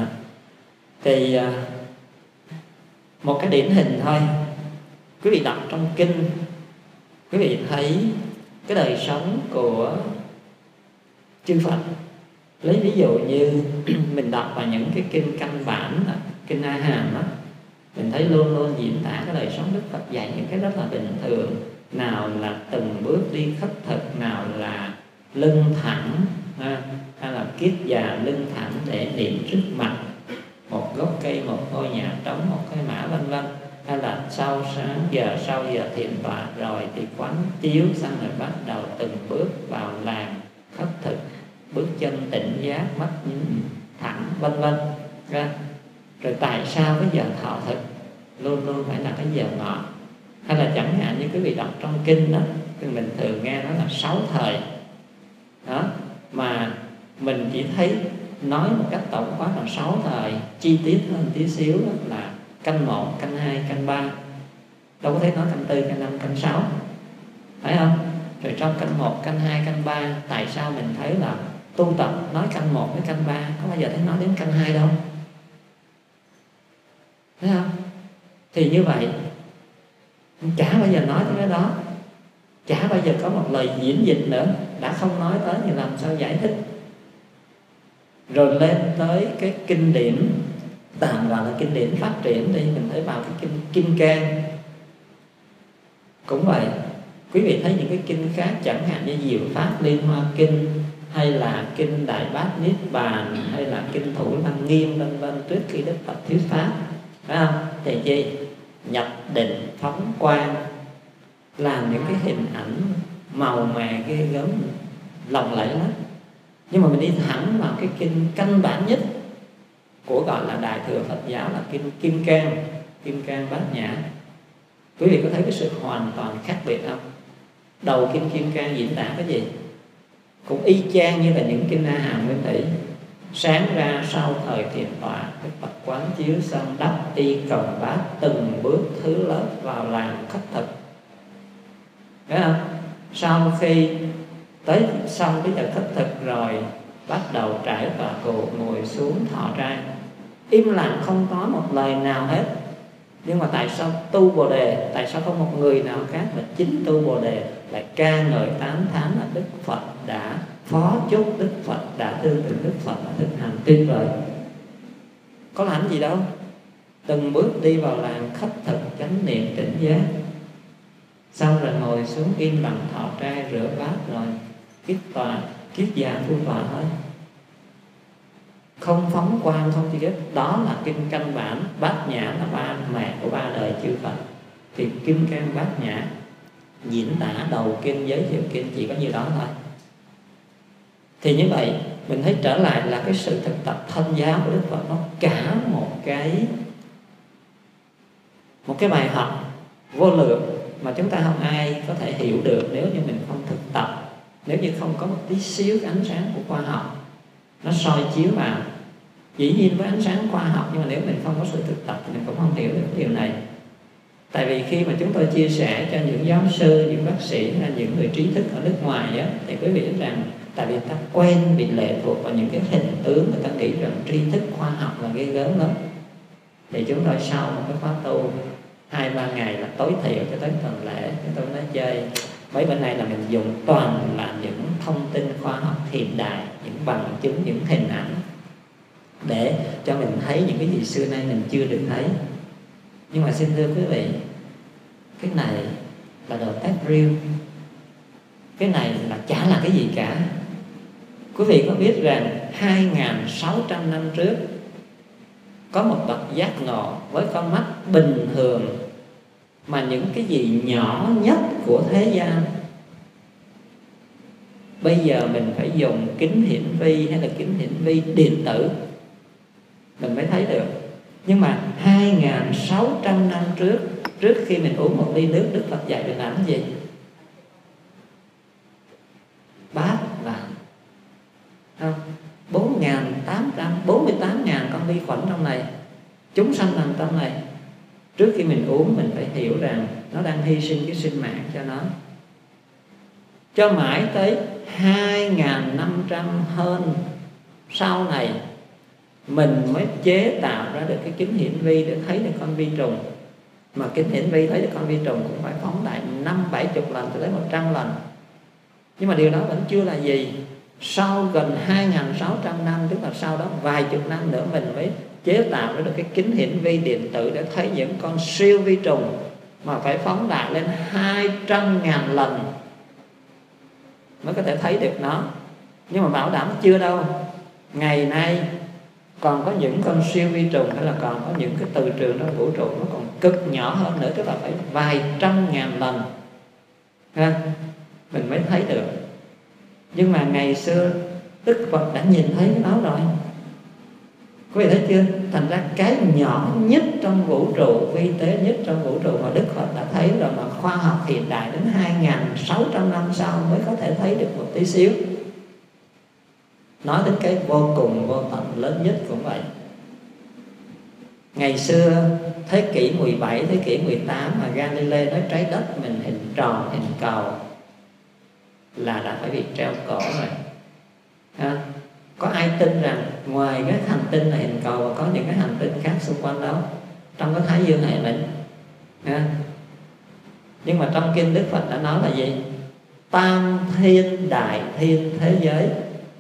Thì một cái điển hình thôi, quý vị đọc trong kinh, quý vị thấy cái đời sống của chư Phật. Lấy ví dụ như mình đọc vào những cái kinh căn bản, kinh A Hàm đó, mình thấy luôn luôn diễn tả cái đời sống Đức Phật dạy những cái rất là bình thường. Nào là từng bước đi khất thực, nào là lưng thẳng, ha, hay là kiết già lưng thẳng để niệm trước mặt một gốc cây, một ngôi nhà trống, một cái mã vân vân, hay là sau sáng giờ, sau giờ thiền tọa rồi thì quán chiếu, xong rồi bắt đầu từng bước vào làng khất thực, bước chân tỉnh giác, mắt nhìn thẳng, vân vân. Rồi tại sao cái giờ thọ thực luôn luôn phải là cái giờ ngọ? Hay là chẳng hạn như quý vị đọc trong kinh đó, thì mình thường nghe nói là sáu thời đó, mà mình chỉ thấy nói một cách tổng quát là sáu thời, chi tiết hơn tí xíu đó là canh một, canh hai, canh ba, đâu có thấy nói canh tư, canh năm, canh sáu, phải không? Rồi trong canh một, canh hai, canh ba, tại sao mình thấy là tu tập nói canh một với canh ba, có bao giờ thấy nói đến canh hai đâu, thấy không? Thì như vậy chả bao giờ nói tới cái đó, chả bao giờ có một lời diễn dịch nữa, đã không nói tới thì làm sao giải thích? Rồi lên tới cái kinh điển, tạm gọi là kinh điển phát triển đi, mình thấy vào cái kinh Kim Cang cũng vậy. Quý vị thấy những cái kinh khác, chẳng hạn như Diệu Pháp Liên Hoa Kinh, hay là kinh Đại Bát Niết Bàn, hay là kinh Thủ Lăng Nghiêm vân vân, trước khi Đức Phật thuyết pháp, phải không? Thì chi? Nhập định phóng quang, làm những cái hình ảnh màu mè ghê gớm, lộng lẫy lắm. Nhưng mà mình đi thẳng vào cái kinh căn bản nhất của gọi là Đại thừa Phật giáo là kinh Kim Cang, Kim Cang Bát Nhã. Quý vị có thấy cái sự hoàn toàn khác biệt không? Đầu kinh Kim Cang diễn tả cái gì? Cũng y chang như là những kinh A Hàm Nguyên Thủy. Sáng ra sau thời thiền tọa, Đức Phật quán chiếu xong đắp y cầm bát, từng bước thứ lớp vào làm khất thực. Thấy không? Sau khi tới xong cái giờ khất thực rồi, bắt đầu trải tọa cụ, ngồi xuống thọ trai, im lặng không nói một lời nào hết. Nhưng mà tại sao tu Bồ Đề, tại sao không một người nào khác mà chính tu Bồ Đề lại ca ngợi tán thán là Đức Phật đã phó chúc, Đức Phật đã tương tự, Đức Phật đã thực hành tuyệt vời? Có làm gì đâu, từng bước đi vào làng khất thực, chánh niệm, tỉnh giác, xong rồi ngồi xuống im lặng thọ trai, rửa bát rồi kiết tòa, kiết già phu tòa thôi, không phóng quang, không chi hết. Đó là kinh căn bản. Bát Nhã là ba mẹ của ba đời chư Phật, thì Kim Cang Bát Nhã diễn tả đầu kinh, giới thiệu kinh chỉ có như đó thôi. Thì như vậy mình thấy trở lại là cái sự thực tập thân giáo của Đức Phật, nó cả một cái một cái bài học vô lượng mà chúng ta không ai có thể hiểu được nếu như mình không thực tập, nếu như không có một tí xíu cái ánh sáng của khoa học nó soi chiếu vào. Dĩ nhiên với ánh sáng khoa học, nhưng mà nếu mình không có sự thực tập thì mình cũng không hiểu được điều này. Tại vì khi mà chúng tôi chia sẻ cho những giáo sư, những bác sĩ hay những người trí thức ở nước ngoài á, thì quý vị biết rằng tại vì ta quen bị lệ thuộc vào những cái hình tướng, người ta nghĩ rằng tri thức khoa học là ghê gớm lắm. Thì chúng tôi sau một cái khóa tu hai ba ngày là tối thiểu cho tới tuần lễ, chúng tôi nói chơi mấy bữa nay là mình dùng toàn là những thông tin khoa học hiện đại, những bằng chứng, những hình ảnh để cho mình thấy những cái gì xưa nay mình chưa được thấy. Nhưng mà xin thưa quý vị, cái này là đồ test real, cái này là chả là cái gì cả. Quý vị có biết rằng hai nghìn sáu trăm năm trước có một bậc giác ngộ với con mắt bình thường, mà những cái gì nhỏ nhất của thế gian bây giờ mình phải dùng kính hiển vi hay là kính hiển vi điện tử mình mới thấy được. Nhưng mà hai nghìn sáu trăm năm trước, trước khi mình uống một ly nước, Đức Phật dạy mình làm cái gì? Bát vàng không? bốn nghìn tám trăm bốn mươi tám nghìn con vi khuẩn trong này, chúng sanh nằm trong này. Trước khi mình uống mình phải hiểu rằng nó đang hy sinh cái sinh mạng cho nó. Cho mãi tới hai nghìn năm trăm hơn sau này mình mới chế tạo ra được cái kính hiển vi để thấy được con vi trùng. Mà kính hiển vi thấy được con vi trùng cũng phải phóng đại năm bảy chục lần cho tới một trăm lần. Nhưng mà điều đó vẫn chưa là gì. Sau gần hai nghìn sáu trăm năm, tức là sau đó vài chục năm nữa, mình mới chế tạo ra được cái kính hiển vi điện tử để thấy những con siêu vi trùng mà phải phóng đại lên hai trăm ngàn lần mới có thể thấy được nó. Nhưng mà bảo đảm chưa đâu. Ngày nay còn có những con siêu vi trùng, hay là còn có những cái từ trường trong vũ trụ nó còn cực nhỏ hơn nữa, tức là phải vài trăm ngàn lần ha, mình mới thấy được. Nhưng mà ngày xưa Đức Phật đã nhìn thấy cái đó rồi. Quý vị thấy chưa? Thành ra cái nhỏ nhất trong vũ trụ, vi tế nhất trong vũ trụ mà Đức Phật đã thấy rồi, mà khoa học hiện đại đến hai nghìn sáu trăm năm sau mới có thể thấy được một tí xíu. Nói đến cái vô cùng vô tận lớn nhất cũng vậy. Ngày xưa thế kỷ mười bảy, thế kỷ mười tám mà Galilei nói trái đất mình hình tròn, hình cầu là đã phải bị treo cổ rồi. Ha? Có ai tin rằng ngoài cái hành tinh là hình cầu và có những cái hành tinh khác xung quanh đó trong cái Thái Dương hệ mình? Ha? Nhưng mà trong kinh Đức Phật đã nói là gì? Tam thiên đại thiên thế giới.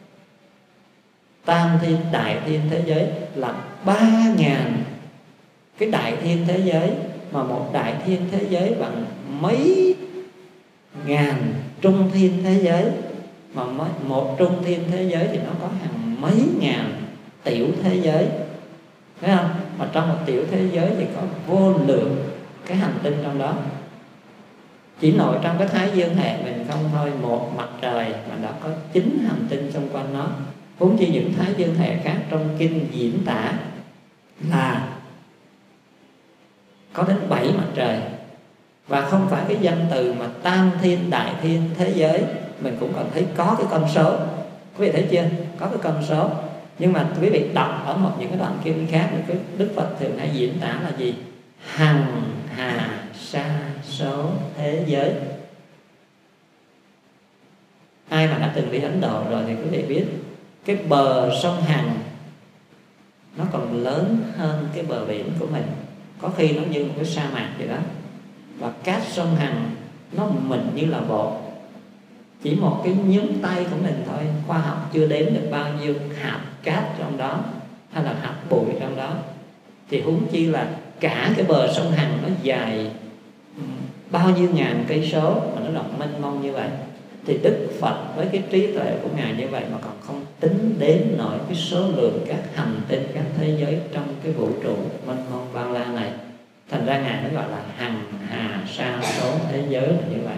Tam thiên đại thiên thế giới là ba ngàn cái đại thiên thế giới, mà một đại thiên thế giới bằng mấy ngàn trung thiên thế giới, mà một trung thiên thế giới thì nó có hàng mấy ngàn tiểu thế giới, thấy không? Mà trong một tiểu thế giới thì có vô lượng cái hành tinh trong đó. Chỉ nội trong cái Thái Dương hệ mình không thôi, một mặt trời mà đã có chín hành tinh xung quanh nó. Huống chi những Thái Dương hệ khác trong kinh diễn tả là có đến bảy mặt trời. Và không phải cái danh từ mà tam thiên đại thiên thế giới, mình cũng còn thấy có cái con số. Quý vị thấy chưa? Có cái con số. Nhưng mà quý vị đọc ở một những cái đoạn kinh khác thì cái Đức Phật thường hay diễn tả là gì? Hằng hà sa số thế giới. Ai mà đã từng đi Ấn Độ rồi thì quý vị biết cái bờ sông Hằng nó còn lớn hơn cái bờ biển của mình, có khi nó như một cái sa mạc vậy đó. Và cát sông Hằng nó mịn như là bột, chỉ một cái nhúng tay của mình thôi, khoa học chưa đếm được bao nhiêu hạt cát trong đó hay là hạt bụi trong đó, thì huống chi là cả cái bờ sông Hằng nó dài bao nhiêu ngàn cây số mà nó rộng mênh mông như vậy. Thì Đức Phật với cái trí tuệ của Ngài như vậy mà còn không tính đếm nổi cái số lượng các hành tinh, các thế giới trong cái vũ trụ mênh mông bao la này. Thành ra Ngài mới gọi là hằng hà sa số thế giới là như vậy.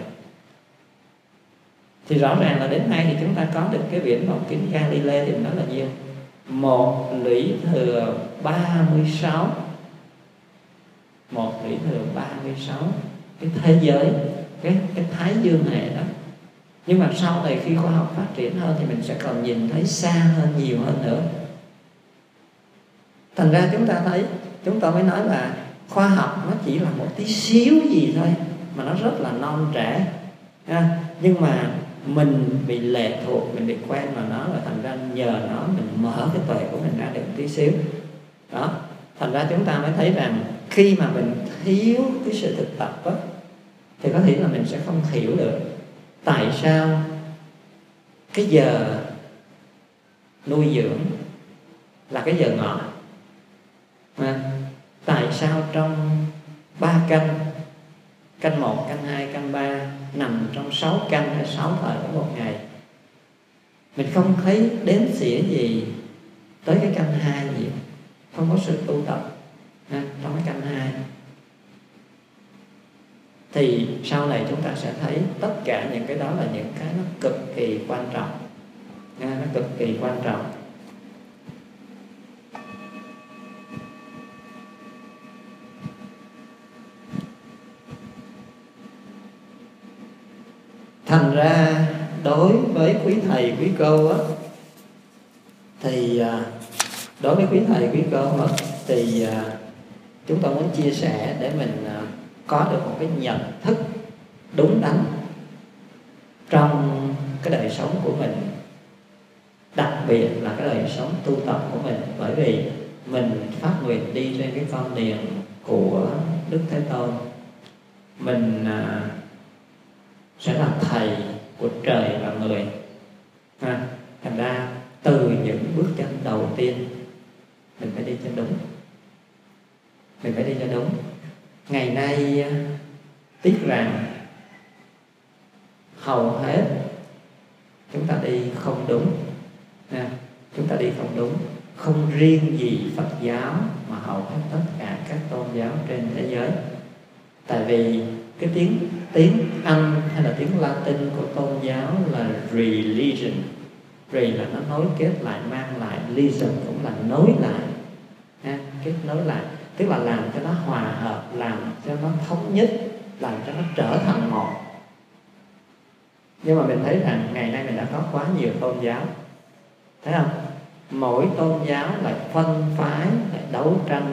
Thì rõ ràng là đến nay thì chúng ta có được cái viễn vọng kính Galilei thì nó là nhiêu? Một lũy thừa ba mươi sáu. Một lũy thừa ba mươi sáu cái thế giới, cái, cái Thái Dương hệ đó. Nhưng mà sau này khi khoa học phát triển hơn thì mình sẽ còn nhìn thấy xa hơn, nhiều hơn nữa. Thành ra chúng ta thấy, chúng ta mới nói là khoa học nó chỉ là một tí xíu gì thôi, mà nó rất là non trẻ. À, nhưng mà mình bị lệ thuộc, mình bị quen vào nó, và thành ra nhờ nó mình mở cái tuệ của mình ra được một tí xíu. Đó, thành ra chúng ta mới thấy rằng khi mà mình thiếu cái sự thực tập đó, thì có thể là mình sẽ không hiểu được tại sao cái giờ nuôi dưỡng là cái giờ ngọt. À, tại sao trong ba canh, canh một, canh hai, canh ba nằm trong sáu canh hay sáu thời của một ngày, mình không thấy đếm xỉa gì tới cái canh hai gì, không có sự tu tập à, trong cái canh hai. Thì sau này chúng ta sẽ thấy tất cả những cái đó là những cái nó cực kỳ quan trọng, à, nó cực kỳ quan trọng. Thành ra đối với quý thầy quý cô á, thì đối với quý thầy quý cô á, thì chúng tôi muốn chia sẻ để mình có được một cái nhận thức đúng đắn trong cái đời sống của mình, đặc biệt là cái đời sống tu tập của mình. Bởi vì mình phát nguyện đi trên cái con đường của Đức Thế Tôn, mình sẽ là thầy của trời và người. À, thành ra từ những bước chân đầu tiên mình phải đi cho đúng, mình phải đi cho đúng. Ngày nay tiếc rằng hầu hết chúng ta đi không đúng, à, chúng ta đi không đúng, không riêng gì Phật giáo mà hầu hết tất cả các tôn giáo trên thế giới. Tại vì Cái tiếng tiếng Anh hay là tiếng Latin của tôn giáo là religion. Re là nó nối kết lại, mang lại, liaison cũng là nối lại, ha, kết nối lại, tức là làm cho nó hòa hợp, làm cho nó thống nhất, làm cho nó trở thành một. Nhưng mà mình thấy rằng ngày nay mình đã có quá nhiều tôn giáo, thấy không? Mỗi tôn giáo lại phân phái, lại đấu tranh,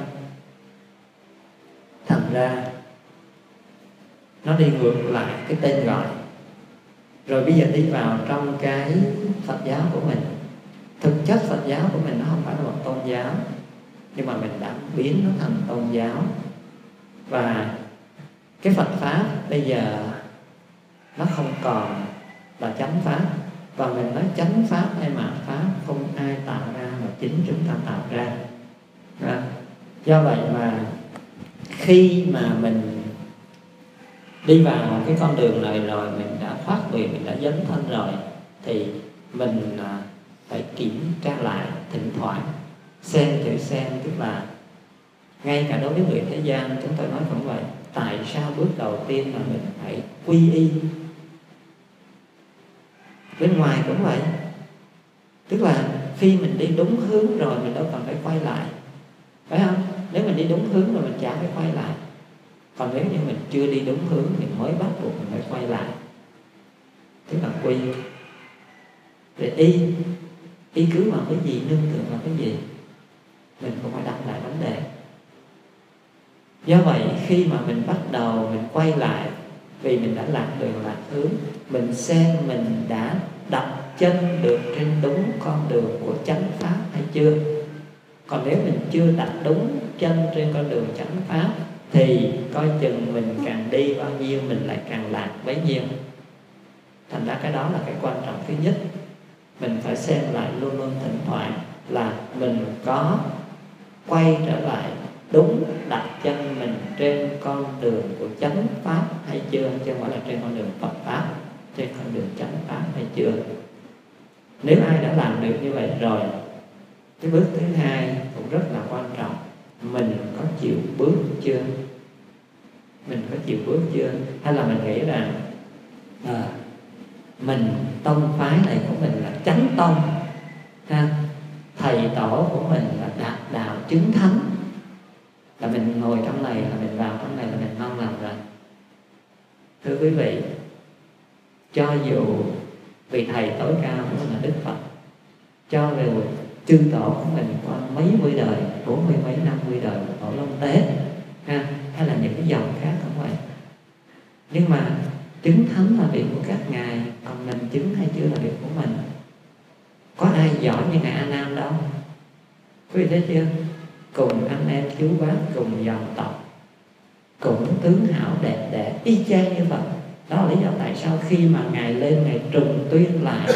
thành ra nó đi ngược lại cái tên gọi. Rồi bây giờ đi vào trong cái Phật giáo của mình, thực chất Phật giáo của mình nó không phải là một tôn giáo, nhưng mà mình đã biến nó thành tôn giáo. Và cái Phật Pháp bây giờ nó không còn là chánh Pháp. Và mình nói chánh Pháp hay mạt Pháp không ai tạo ra mà chính chúng ta tạo ra. Đó. Do vậy mà khi mà mình đi vào cái con đường này rồi, mình đã thoát biệt, mình đã dấn thân rồi, thì mình phải kiểm tra lại thỉnh thoảng. Xem chữ xem tức là ngay cả đối với người thế gian chúng tôi nói cũng vậy. Tại sao bước đầu tiên mà mình phải quy y? Bên ngoài cũng vậy. Tức là khi mình đi đúng hướng rồi mình đâu cần phải quay lại, phải không? Nếu mình đi đúng hướng rồi mình chả phải quay lại. Còn nếu như mình chưa đi đúng hướng thì mới bắt buộc mình phải quay lại, tức là quy. Để y y cứ vào cái gì, nương tựa vào cái gì, mình cũng phải đặt lại vấn đề. Do vậy khi mà mình bắt đầu mình quay lại, vì mình đã lạc đường lạc hướng, mình xem mình đã đặt chân được trên đúng con đường của chánh Pháp hay chưa. Còn nếu mình chưa đặt đúng chân trên con đường chánh Pháp thì coi chừng mình càng đi bao nhiêu mình lại càng lạc bấy nhiêu. Thành ra cái đó là cái quan trọng thứ nhất. Mình phải xem lại luôn luôn thỉnh thoảng là mình có quay trở lại đúng, đặt chân mình trên con đường của chánh Pháp hay chưa, chứ không phải là trên con đường Phật Pháp, trên con đường chánh Pháp hay chưa. Nếu ai đã làm được như vậy rồi, cái bước thứ hai cũng rất là quan trọng. Mình có chịu bước chưa? Mình có chịu bước chưa? Hay là mình nghĩ rằng à, mình tông phái này của mình là chánh tông, ha? Thầy tổ của mình là đạt đạo chứng thánh, là mình ngồi trong này, là mình vào trong này là mình ngon lành rồi. Thưa quý vị, cho dù vị thầy tối cao của mình là Đức Phật, cho dù chư tổ của mình qua mấy mươi đời, bốn mươi mấy năm mươi đời, tổ Long Tế, ha, hay là những cái dòng khác cũng vậy, nhưng mà chứng thánh là việc của các ngài, còn mình chứng hay chưa là việc của mình. Có ai giỏi như ngài A Nan đâu. Quý vị thấy chưa? Cùng anh em chú bác, cùng dòng tộc, cùng tướng hảo đẹp đẽ y chang như vậy. Đó là lý do tại sao khi mà ngài lên, ngài trùng tuyên lại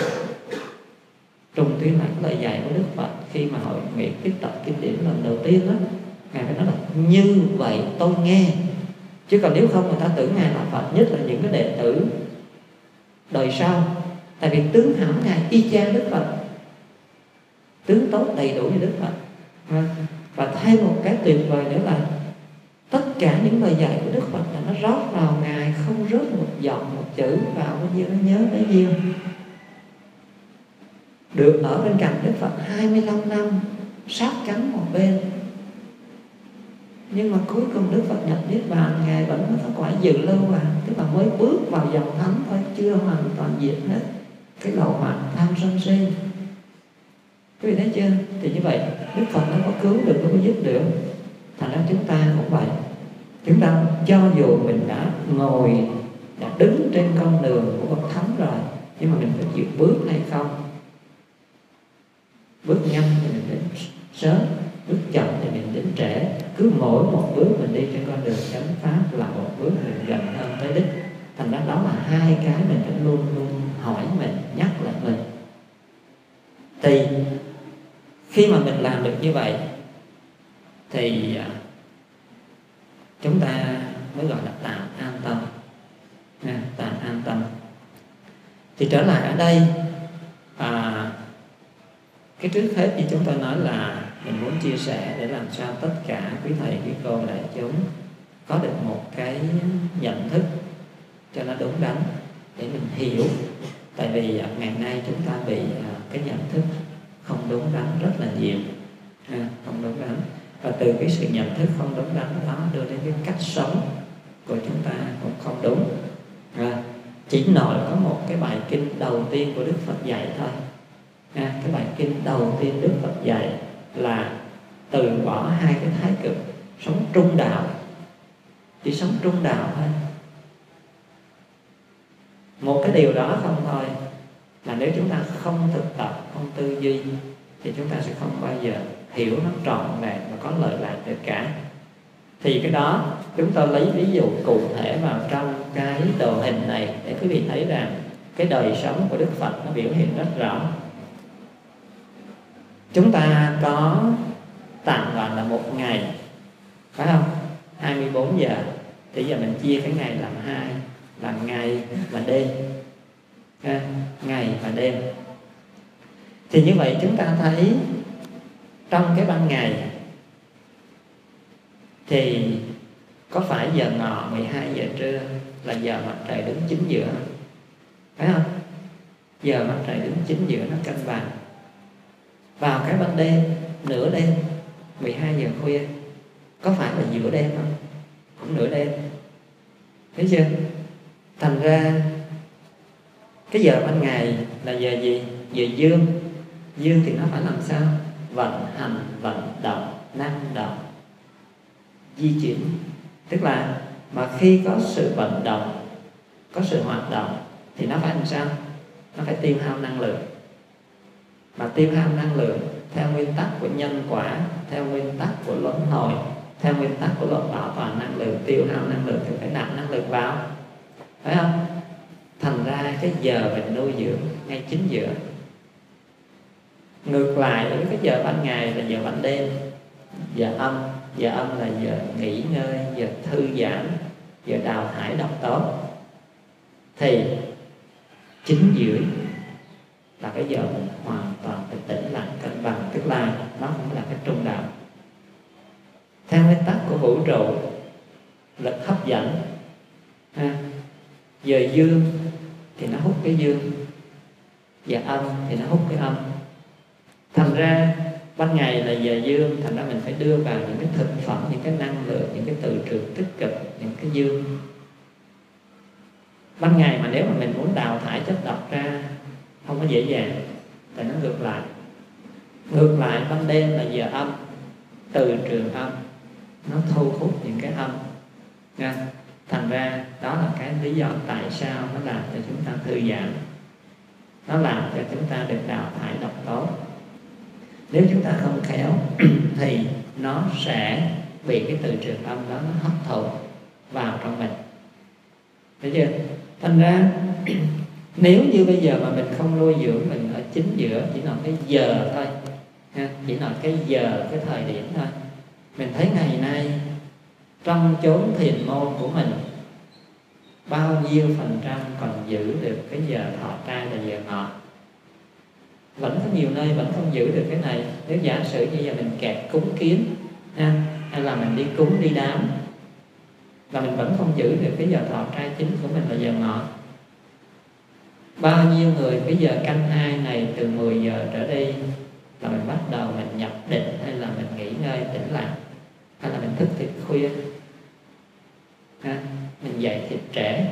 trùng tuyên lại cái lời dạy của Đức Phật khi mà hội nghị tiếp tập kinh điển lần đầu tiên đó, ngài phải nói là như vậy tôi nghe. Chứ còn nếu không người ta tưởng ngài là Phật, nhất là những cái đệ tử đời sau. Tại vì tướng hảo ngài y chang Đức Phật, tướng tốt đầy đủ như Đức Phật. Và thêm một cái tuyệt vời nữa là tất cả những lời dạy của Đức Phật là nó rót vào ngài, không rớt một dòng một chữ vào bao nhiêu nó nhớ bấy nhiêu. Được ở bên cạnh Đức Phật hai mươi lăm năm, sát cánh một bên, nhưng mà cuối cùng Đức Phật nhập niết bàn, ngài vẫn có thoát quả dự lưu à, tức là mới bước vào dòng thánh thôi, chưa hoàn toàn diệt hết cái lậu hoặc tham sân si. Quý vị thấy chưa? Thì như vậy Đức Phật nó có cứu được, nó có giúp được. Thành ra chúng ta cũng vậy. Chúng ta cho dù mình đã ngồi, đã đứng trên con đường của bậc thánh rồi, nhưng mà mình có chịu bước hay không? Bước nhanh thì mình đến sớm, bước chậm thì mình đến trễ. Cứ mỗi một bước mình đi trên con đường chánh Pháp là một bước mình gần hơn tới đích. Thành ra đó là hai cái mình phải luôn luôn hỏi mình, nhắc lại mình. Thì khi mà mình làm được như vậy thì chúng ta mới gọi là tạm an tâm, à, tạm an tâm. Thì trở lại ở đây, à, cái trước hết như chúng tôi nói là mình muốn chia sẻ để làm sao tất cả quý thầy quý cô đại chúng có được một cái nhận thức cho nó đúng đắn để mình hiểu. Tại vì ngày nay chúng ta bị cái nhận thức không đúng đắn rất là nhiều, à, không đúng đắn, và từ cái sự nhận thức không đúng đắn đó đưa đến cái cách sống của chúng ta cũng không đúng. À, chỉ nói có một cái bài kinh đầu tiên của Đức Phật dạy thôi. À, cái bài kinh đầu tiên Đức Phật dạy là từ bỏ hai cái thái cực, sống trung đạo, chỉ sống trung đạo thôi. Một cái điều đó không thôi là nếu chúng ta không thực tập, không tư duy thì chúng ta sẽ không bao giờ hiểu nó trọn vẹn và có lợi lạc được cả. Thì cái đó chúng tôi lấy ví dụ cụ thể vào trong cái đồ hình này để quý vị thấy rằng cái đời sống của Đức Phật nó biểu hiện rất rõ. Chúng ta có tạm gọi là một ngày, phải không? hai mươi bốn giờ. Thì giờ mình chia cái ngày làm hai, làm ngày và đêm. À, ngày và đêm. Thì như vậy chúng ta thấy trong cái ban ngày thì có phải giờ ngọ mười hai giờ trưa là giờ mặt trời đứng chính giữa, phải không? Giờ mặt trời đứng chính giữa nó cân bằng. Vào cái ban đêm, nửa đêm, mười hai giờ khuya, có phải là giữa đêm không? Cũng nửa đêm. Thấy chưa? Thành ra cái giờ ban ngày là giờ gì? Giờ dương. Dương thì nó phải làm sao? Vận hành, vận động, năng động, di chuyển. Tức là mà khi có sự vận động, có sự hoạt động thì nó phải làm sao? Nó phải tiêu hao năng lượng. Mà tiêu hao năng lượng theo nguyên tắc của nhân quả, theo nguyên tắc của luân hồi, theo nguyên tắc của luật bảo toàn năng lượng, tiêu hao năng lượng thì phải nạp năng lượng vào, phải không? Thành ra cái giờ mình nuôi dưỡng ngay chính giữa. Ngược lại với cái giờ ban ngày là giờ ban đêm, giờ âm. Giờ âm là giờ nghỉ ngơi, giờ thư giãn, giờ đào thải độc tố. Thì chính giữa là cái giờ mình hoàn toàn phải tĩnh lặng cân bằng, tức là nó cũng là cái trung đạo. Theo nguyên tắc của vũ trụ, lực hấp dẫn, ha, giờ dương thì nó hút cái dương, giờ âm thì nó hút cái âm. Thành ra ban ngày là giờ dương, thành ra mình phải đưa vào những cái thực phẩm, những cái năng lượng, những cái từ trường tích cực, những cái dương. Ban ngày mà nếu mà mình muốn đào thải chất độc ra không có dễ dàng, tại nó ngược lại. Ngược lại ban đêm là giờ âm, từ trường âm nó thu hút những cái âm nha. Thành ra đó là cái lý do tại sao nó làm cho chúng ta thư giãn, nó làm cho chúng ta được đào thải độc tố. Nếu chúng ta không khéo thì nó sẽ bị cái từ trường âm đó nó hấp thụ vào trong mình. Thấy chưa? Thành ra nếu như bây giờ mà mình không nuôi dưỡng mình ở chính giữa, chỉ là cái giờ thôi ha, chỉ là cái giờ, cái thời điểm thôi. Mình thấy ngày nay trong chốn thiền môn của mình bao nhiêu phần trăm còn giữ được cái giờ thọ trai là giờ ngọ. Vẫn có nhiều nơi vẫn không giữ được cái này. Nếu giả sử như giờ mình kẹt cúng kiến ha, hay là mình đi cúng đi đám, là mình vẫn không giữ được cái giờ thọ trai chính của mình là giờ ngọ. Bao nhiêu người cái giờ canh hai này từ mười giờ trở đi là mình bắt đầu mình nhập định, hay là mình nghỉ ngơi tĩnh lặng, hay là mình thức thiệt khuya ha, mình dậy thiệt trễ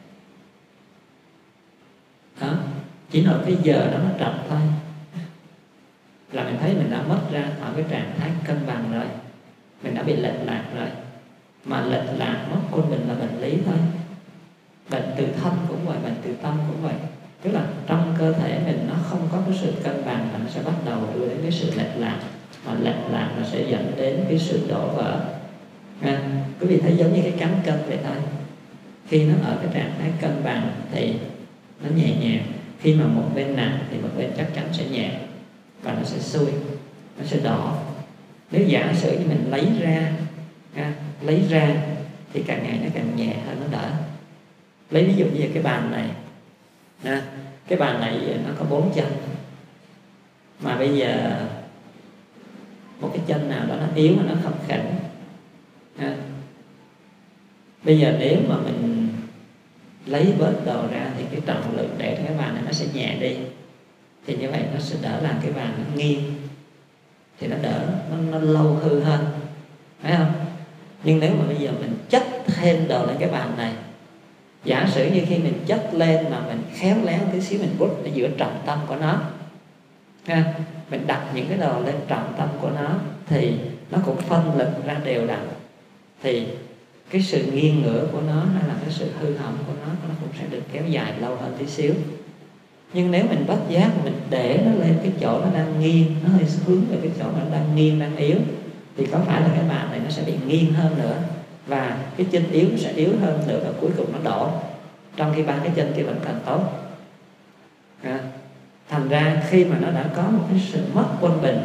đó. Chỉ nói cái giờ đó nó trật thôi là mình thấy mình đã mất ra khỏi cái trạng thái cân bằng rồi, mình đã bị lệch lạc rồi. Mà lệch lạc mất của mình là bệnh lý thôi. Bệnh từ thân cũng vậy, bệnh từ tâm cũng vậy. Tức là trong cơ thể mình nó không có cái sự cân bằng là nó sẽ bắt đầu đưa đến cái sự lệch lạc. Mà lệch lạc nó sẽ dẫn đến cái sự đổ vỡ. À, quý vị thấy giống như cái cán cân vậy thôi. Khi nó ở cái trạng thái cân bằng thì nó nhẹ nhàng. Khi mà một bên nặng thì một bên chắc chắn sẽ nhẹ, và nó sẽ xuôi, nó sẽ đỏ. Nếu giả sử như mình lấy ra à, lấy ra thì càng ngày nó càng nhẹ hơn, nó đỡ. Lấy ví dụ như cái bàn này à, cái bàn này nó có bốn chân, mà bây giờ một cái chân nào đó nó yếu mà nó khập khểnh à, Bây giờ nếu mà mình lấy bớt đồ ra thì cái trọng lượng để cái bàn này nó sẽ nhẹ đi, thì như vậy nó sẽ đỡ làm cái bàn nó nghiêng, thì nó đỡ, nó, nó lâu hư hơn, phải không? Nhưng nếu mà bây giờ mình chất thêm đồ lên cái bàn này, giả sử như khi mình chất lên mà mình khéo léo tí xíu, mình bút ở giữa trọng tâm của nó ha, mình đặt những cái đồ lên trọng tâm của nó thì nó cũng phân lực ra đều đặn, thì cái sự nghiêng ngửa của nó hay là cái sự hư hỏng của nó nó cũng sẽ được kéo dài lâu hơn tí xíu. Nhưng nếu mình bất giác mình để nó lên cái chỗ nó đang nghiêng, nó hơi hướng về cái chỗ nó đang nghiêng, đang yếu, thì có phải là cái bàn này nó sẽ bị nghiêng hơn nữa, và cái chân yếu nó sẽ yếu hơn nữa, và cuối cùng nó đổ, trong khi ba cái chân kia vẫn còn tốt. À, thành ra khi mà nó đã có một cái sự mất quân bình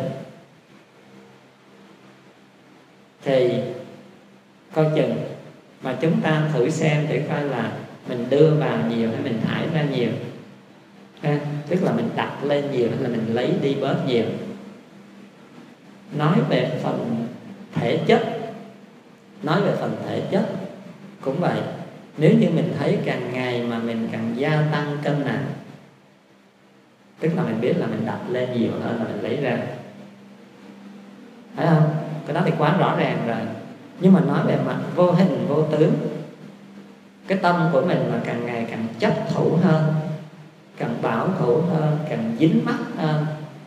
thì coi chừng mà chúng ta thử xem để coi là mình đưa vào nhiều hay mình thải ra nhiều. À, tức là mình đặt lên nhiều hay là mình lấy đi bớt nhiều. Nói về phần thể chất, nói về phần thể chất cũng vậy. Nếu như mình thấy càng ngày mà mình càng gia tăng cân nặng, tức là mình biết là mình đặt lên nhiều hơn là mình lấy ra, phải không? Cái đó thì quá rõ ràng rồi. Nhưng mà nói về mặt vô hình vô tướng, cái tâm của mình mà càng ngày càng chấp thủ hơn, càng bảo thủ hơn, càng dính mắc hơn,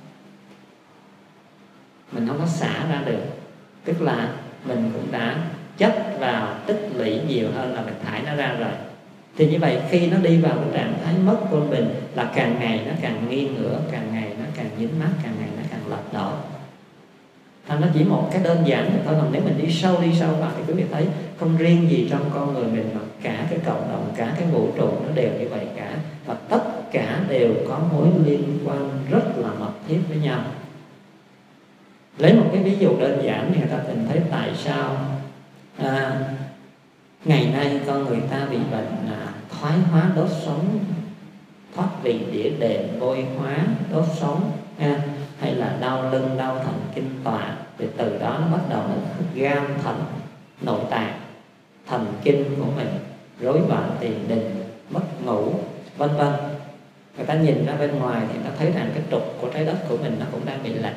mình không có xả ra được. Tức là mình cũng đã chấp vào, tích lũy nhiều hơn là mình thải nó ra rồi. Thì như vậy khi nó đi vào cái trạng thái mất quân bình là càng ngày nó càng nghiêng ngửa, càng ngày nó càng dính mắc, càng ngày nó càng lật đổ. Thành nó chỉ một cái đơn giản thôi, còn nếu mình đi sâu đi sâu vào thì quý vị thấy không riêng gì trong con người mình mà cả cái cộng đồng, cả cái vũ trụ nó đều như vậy cả, và tất cả đều có mối liên quan rất là mật thiết với nhau. Lấy một cái ví dụ đơn giản thì người ta tìm thấy tại sao à, ngày nay con người ta bị bệnh là thoái hóa đốt sống, thoát vị đĩa đệm, vôi hóa đốt sống, à, hay là đau lưng, đau thần kinh tọa, thì từ đó nó bắt đầu nó gan thận, nội tạng, thần kinh của mình rối loạn tiền đình, mất ngủ, vân vân. Người ta nhìn ra bên ngoài thì nó thấy rằng cái trục của trái đất của mình nó cũng đang bị lệch,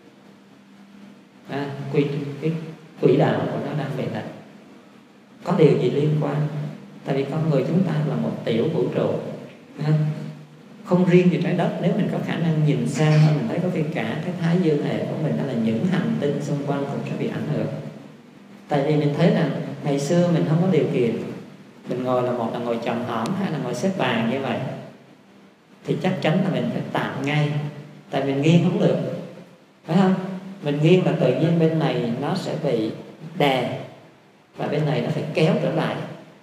à, quy cái quỹ đạo của nó đang bị lệch. Có điều gì liên quan? Tại vì con người chúng ta là một tiểu vũ trụ, à, không riêng gì trái đất. Nếu mình có khả năng nhìn xa hơn, mình thấy có khi cả cái thái dương hệ của mình, đó là những hành tinh xung quanh cũng sẽ bị ảnh hưởng. Tại vì mình thấy rằng ngày xưa mình không có điều kiện, mình ngồi là một là ngồi chồng hõm, hay là ngồi xếp bàn như vậy, thì chắc chắn là mình phải tạm ngay. Tại mình nghiêng không được, phải không? Mình nghiêng là tự nhiên bên này nó sẽ bị đè, và bên này nó phải kéo trở lại.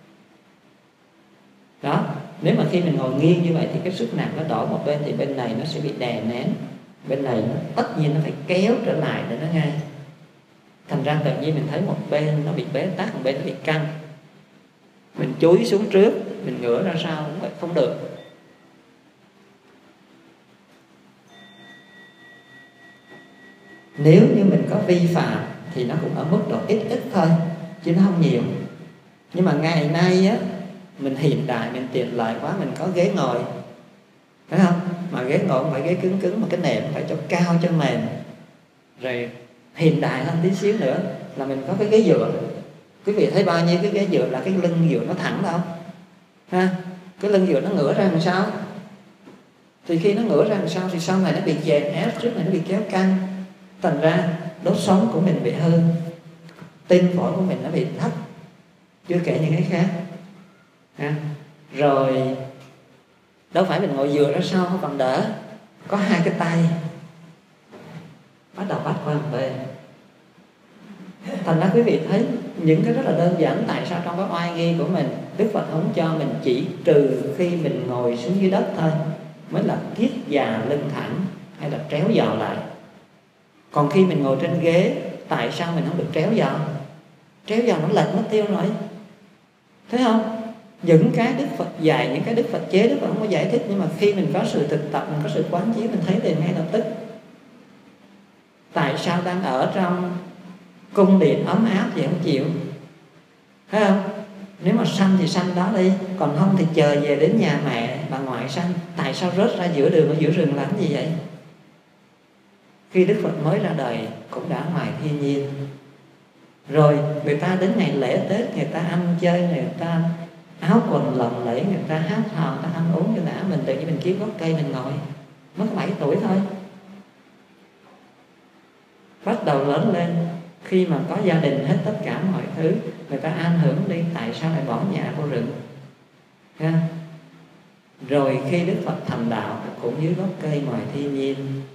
Đó, nếu mà khi mình ngồi nghiêng như vậy thì cái sức nặng nó đổ một bên, thì bên này nó sẽ bị đè nén, bên này nó, tất nhiên nó phải kéo trở lại để nó ngay. Thành ra tự nhiên mình thấy một bên nó bị bế tắc, một bên nó bị căng. Mình chúi xuống trước, mình ngửa ra sau cũng vậy, không được. Nếu như mình có vi phạm thì nó cũng ở mức độ ít ít thôi, chứ nó không nhiều. Nhưng mà ngày nay á, mình hiện đại, mình tiện lợi quá, mình có ghế ngồi, phải không? Mà ghế ngồi không phải ghế cứng cứng, mà cái nệm phải cho cao cho mềm. Rồi hiện đại hơn tí xíu nữa là mình có cái ghế dựa. Quý vị thấy bao nhiêu cái ghế dựa là cái lưng dựa nó thẳng đâu ha? Cái lưng dựa nó ngửa ra làm sao? Thì khi nó ngửa ra làm sao thì sau này nó bị chèn ép, trước này nó bị kéo căng. Thành ra đốt sống của mình bị hư, tim phổi của mình nó bị thấp, chưa kể những cái khác. À, rồi đâu phải mình ngồi dựa ra sau không còn đỡ, có hai cái tay bắt đầu bắt qua một bên. Thành ra quý vị thấy những cái rất là đơn giản, tại sao trong cái oai nghi của mình Đức Phật không cho mình chỉ trừ khi mình ngồi xuống dưới đất thôi mới là kiết già lưng thẳng hay là tréo giò lại. Còn khi mình ngồi trên ghế, tại sao mình không được tréo giò? Tréo giò nó lệch mất tiêu rồi, thấy không? Những cái Đức Phật dạy, những cái Đức Phật chế, Đức Phật không có giải thích, nhưng mà khi mình có sự thực tập, mình có sự quán chiếu, mình thấy liền ngay lập tức. Tại sao đang ở trong cung điện ấm áp vậy không chịu, thấy không? Nếu mà sanh thì sanh đó đi, còn không thì chờ về đến nhà mẹ bà ngoại sanh. Tại sao rớt ra giữa đường ở giữa rừng làm gì vậy? Khi Đức Phật mới ra đời cũng đã ngoài thiên nhiên rồi. Người ta đến ngày lễ Tết, người ta ăn chơi, người ta áo quần lộng lẫy, người ta hát hò, người ta ăn uống cho đã. Mình tự nhiên mình kiếm gốc cây mình ngồi, mới có bảy tuổi thôi. Bắt đầu lớn lên, khi mà có gia đình hết tất cả mọi thứ, người ta an hưởng đi, tại sao lại bỏ nhà vô rừng? Ha? Rồi khi Đức Phật thành đạo cũng dưới gốc cây ngoài thiên nhiên.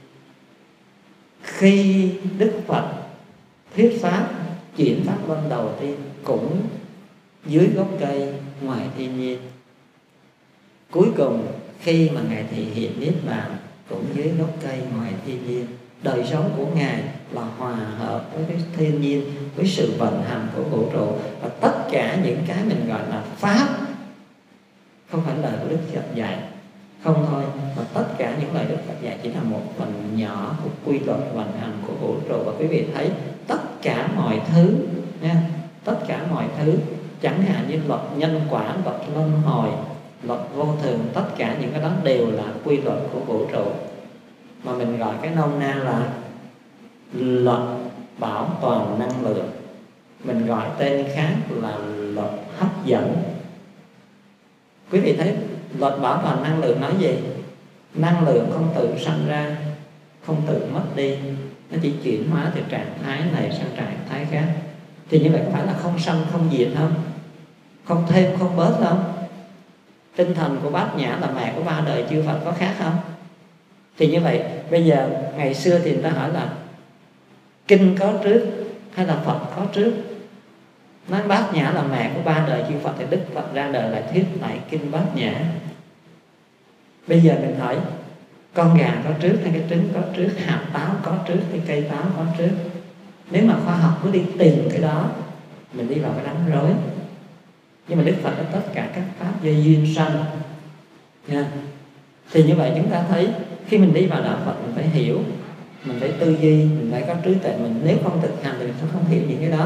Khi Đức Phật thuyết pháp chuyển pháp luân đầu tiên cũng dưới gốc cây ngoài thiên nhiên. Cuối cùng khi mà Ngài thị hiện Niết Bàn cũng dưới gốc cây ngoài thiên nhiên. Đời sống của Ngài là hòa hợp với cái thiên nhiên, với sự vận hành của vũ trụ. Và tất cả những cái mình gọi là pháp không phải lời của Đức Phật dạy không thôi, mà tất cả những lời Đức Phật dạy chỉ là một phần nhỏ của quy luật vận hành của vũ trụ. Và quý vị thấy tất cả mọi thứ nha, tất cả mọi thứ, chẳng hạn như luật nhân quả, luật luân hồi, luật vô thường, tất cả những cái đó đều là quy luật của vũ trụ, mà mình gọi cái nôm na là luật bảo toàn năng lượng. Mình gọi tên khác là luật hấp dẫn. Quý vị thấy luật bảo toàn năng lượng nói gì? Năng lượng không tự sanh ra, không tự mất đi, nó chỉ chuyển hóa từ trạng thái này sang trạng thái khác. Thì như vậy có phải là không sanh không diệt không? Không thêm không bớt không? Tinh thần của Bát Nhã là mẹ của ba đời chư Phật có khác không? Thì như vậy bây giờ ngày xưa thì người ta hỏi là kinh có trước hay là Phật có trước? Nói Bát Nhã là mẹ của ba đời chư Phật thì Đức Phật ra đời lại thuyết lại kinh Bát Nhã. Bây giờ mình hỏi con gà có trước hay cái trứng có trước, hạt táo có trước hay cây táo có trước? Nếu mà khoa học cứ đi tìm cái đó, mình đi vào cái đám rối. Nhưng mà Đức Phật có tất cả các pháp do duyên sanh nha. Thì như vậy chúng ta thấy khi mình đi vào đạo Phật mình phải hiểu, mình phải tư duy, mình phải có trí tuệ. Mình nếu không thực hành thì mình sẽ không hiểu những cái đó.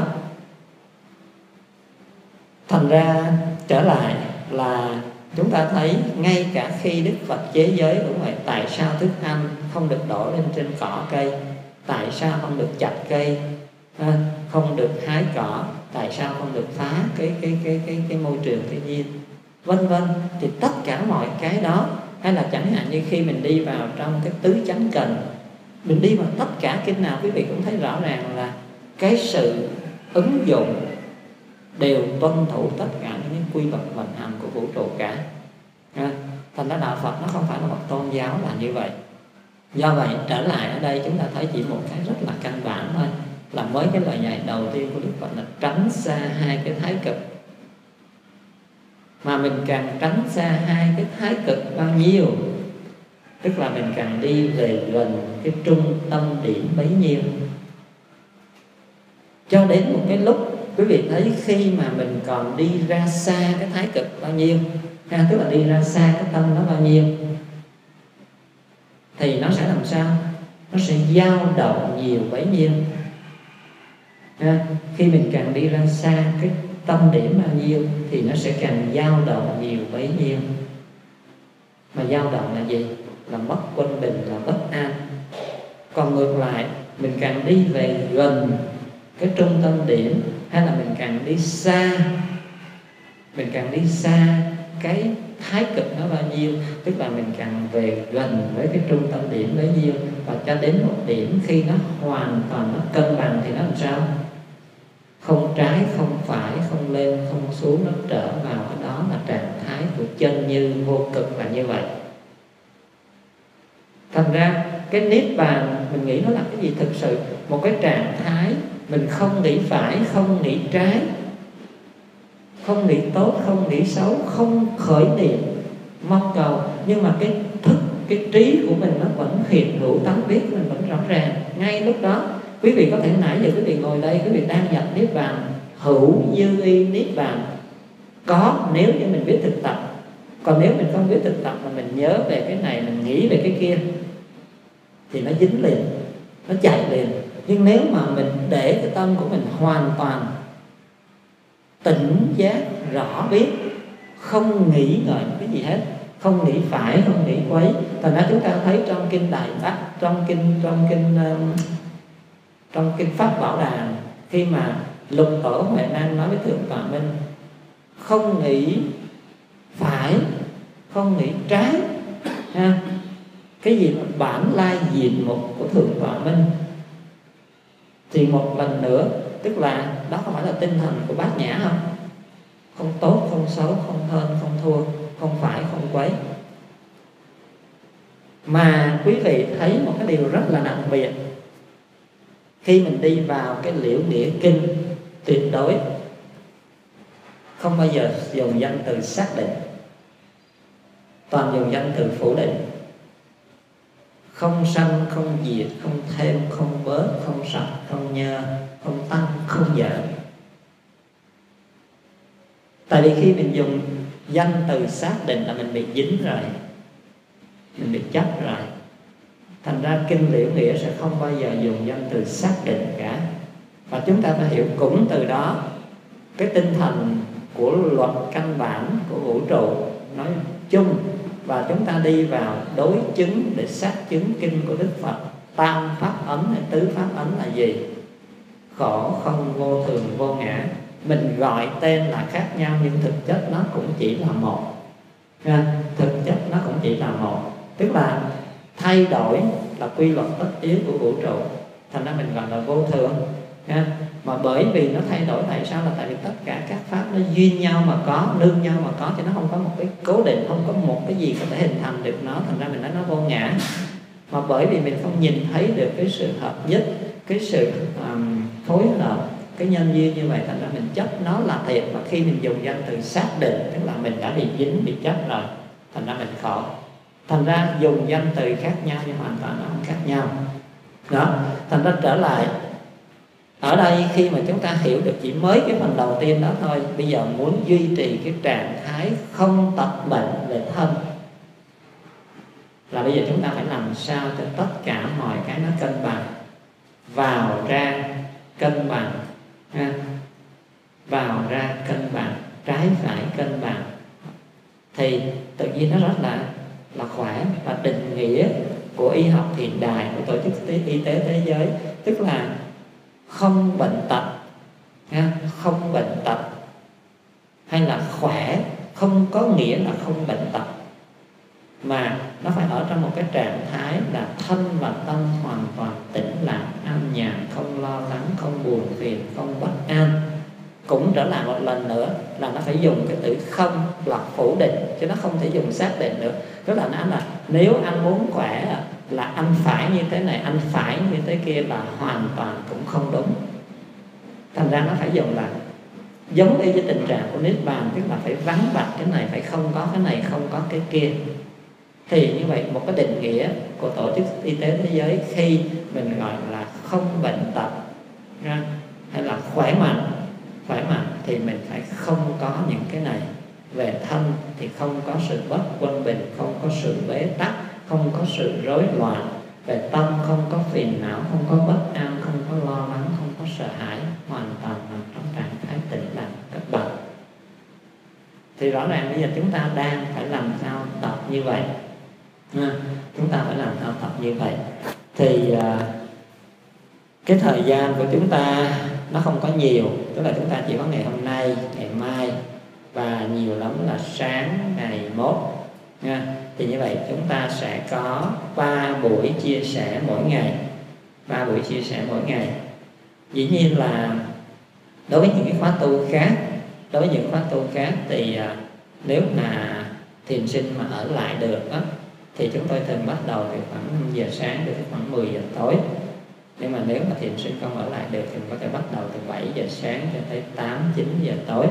Thành ra trở lại là chúng ta thấy ngay cả khi Đức Phật chế giới cũng vậy. Tại sao thức ăn không được đổ lên trên cỏ cây? Tại sao không được chặt cây? Không được hái cỏ? Tại sao không được phá cái cái cái cái cái môi trường thiên nhiên? Vân vân. Thì tất cả mọi cái đó, hay là chẳng hạn như khi mình đi vào trong cái tứ chánh cần, mình đi vào tất cả kinh nào quý vị cũng thấy rõ ràng là cái sự ứng dụng đều tuân thủ tất cả những quy luật vận hành của vũ trụ cả. À, thành ra đạo Phật nó không phải là một tôn giáo là như vậy. Do vậy trở lại ở đây chúng ta thấy chỉ một cái rất là căn bản thôi, là mới cái lời dạy đầu tiên của Đức Phật là tránh xa hai cái thái cực. Mà mình càng tránh xa hai cái thái cực bao nhiêu, tức là mình càng đi về gần cái trung tâm điểm bấy nhiêu. Cho đến một cái lúc quý vị thấy khi mà mình còn đi ra xa cái thái cực bao nhiêu, ha, tức là đi ra xa cái tâm nó bao nhiêu, thì nó sẽ làm sao? Nó sẽ dao động nhiều bấy nhiêu. Ha, khi mình càng đi ra xa cái tâm điểm bao nhiêu thì nó sẽ càng dao động nhiều bấy nhiêu. Mà dao động là gì? Là mất quân bình, là bất an. Còn ngược lại, mình càng đi về gần cái trung tâm điểm, hay là mình càng đi xa, mình càng đi xa cái thái cực nó bao nhiêu, tức là mình càng về gần với cái trung tâm điểm bấy nhiêu. Và cho đến một điểm khi nó hoàn toàn nó cân bằng thì nó làm sao? Không trái, không phải, không lên, không xuống, nó trở vào cái đó là trạng thái của chân như vô cực, là như vậy. Thành ra cái Niết Bàn mình nghĩ nó là cái gì? Thực sự một cái trạng thái mình không nghĩ phải, không nghĩ trái, không nghĩ tốt, không nghĩ xấu, không khởi niệm mong cầu, nhưng mà cái thức, cái trí của mình nó vẫn hiện hữu tánh biết, mình vẫn rõ ràng ngay lúc đó. Quý vị có thể nãy giờ quý vị ngồi đây, quý vị đang nhập Niết Bàn, hữu như y Niết Bàn có nếu như mình biết thực tập. Còn nếu mình không biết thực tập mà mình nhớ về cái này, mình nghĩ về cái kia thì nó dính liền, nó chạy liền. Nhưng nếu mà mình để cái tâm của mình hoàn toàn tỉnh giác rõ biết, không nghĩ ngợi cái gì hết, không nghĩ phải, không nghĩ quấy. Thành ra chúng ta thấy trong kinh Đại Bát, trong kinh trong kinh trong kinh Pháp Bảo Đàn, khi mà Lục Tổ Huệ Năng nói với Thượng Tọa Minh không nghĩ phải, không nghĩ trái ha, cái gì mà bản lai diện mục của Thượng Tọa Minh, thì một lần nữa tức là đó không phải là tinh thần của Bát Nhã không? Không tốt, không xấu, không hơn, không thua, không phải, không quấy. Mà quý vị thấy một cái điều rất là đặc biệt, khi mình đi vào cái Liễu Nghĩa Kinh, tuyệt đối không bao giờ dùng danh từ xác định, toàn dùng danh từ phủ định. Không sanh, không diệt, không thêm, không bớt, không sạch, không nhơ, không tăng, không giảm. Tại vì khi mình dùng danh từ xác định là mình bị dính rồi, mình bị chấp rồi. Thành ra kinh Liễu Nghĩa sẽ không bao giờ dùng danh từ xác định cả. Và chúng ta phải hiểu cũng từ đó cái tinh thần của luật căn bản của vũ trụ nói chung. Và chúng ta đi vào đối chứng để xác chứng kinh của Đức Phật. Tam pháp ấn hay tứ pháp ấn là gì? Khổ, không, vô thường, vô ngã. Mình gọi tên là khác nhau nhưng thực chất nó cũng chỉ là một. Thực chất nó cũng chỉ là một. Tức là thay đổi là quy luật tất yếu của vũ trụ. Thành ra mình gọi là vô thường. Mà bởi vì nó thay đổi tại sao? Là tại vì tất cả các pháp nó duyên nhau mà có, nương nhau mà có, chứ nó không có một cái cố định, không có một cái gì có thể hình thành được nó. Thành ra mình nói nó vô ngã. Mà bởi vì mình không nhìn thấy được cái sự hợp nhất, cái sự um, phối hợp, cái nhân duyên như vậy, thành ra mình chấp nó là thiệt. Và khi mình dùng danh từ xác định, tức là mình đã bị dính, bị chấp rồi, thành ra mình khổ. Thành ra dùng danh từ khác nhau nhưng hoàn toàn nó không khác nhau. Đó, thành ra trở lại ở đây khi mà chúng ta hiểu được chỉ mới cái phần đầu tiên đó thôi, bây giờ muốn duy trì cái trạng thái không tập bệnh về thân là bây giờ chúng ta phải làm sao cho tất cả mọi cái nó cân bằng, vào ra cân bằng ha. Vào ra cân bằng, trái phải cân bằng, thì tự nhiên nó rất là là khỏe. Và định nghĩa của y học hiện đại, của Tổ chức Y tế Thế giới, tức là không bệnh tật, không bệnh tật hay là khỏe không có nghĩa là không bệnh tật, mà nó phải ở trong một cái trạng thái là thân và tâm hoàn toàn tĩnh lặng, an nhàn, không lo lắng, không buồn phiền, không bất an. Cũng trở lại một lần nữa là nó phải dùng cái từ không là phủ định, chứ nó không thể dùng xác định nữa. Tức là nó là nếu anh muốn khỏe là anh phải như thế này, anh phải như thế kia, là hoàn toàn cũng không đúng. Thành ra nó phải dùng là giống y với tình trạng của Niết Bàn, tức là phải vắng bặt cái này, phải không có cái này, không có cái kia. Thì như vậy một cái định nghĩa của Tổ chức Y tế Thế giới khi mình gọi là không bệnh tật hay là khỏe mạnh, khỏe mạnh thì mình phải không có những cái này. Về thân thì không có sự bất quân bình, không có sự bế tắc, không có sự rối loạn. Về tâm không có phiền não, không có bất an, không có lo lắng, không có sợ hãi, hoàn toàn nằm trong trạng thái tĩnh lặng cân bằng. Thì rõ ràng bây giờ chúng ta đang phải làm sao tập như vậy. À, chúng ta phải làm sao tập như vậy. Thì à, cái thời gian của chúng ta nó không có nhiều, tức là chúng ta chỉ có ngày hôm nay, ngày mai và nhiều lắm là sáng ngày mốt nha. Thì như vậy chúng ta sẽ có ba buổi chia sẻ mỗi ngày, ba buổi chia sẻ mỗi ngày. Dĩ nhiên là đối với những cái khóa tu khác, đối với những khóa tu khác thì à, nếu mà thiền sinh mà ở lại được đó, thì chúng tôi thường bắt đầu từ khoảng năm giờ sáng đến khoảng mười giờ tối. Nhưng mà nếu mà thiền sinh không ở lại được thì mình có thể bắt đầu từ bảy giờ sáng cho tới tám, chín giờ tối.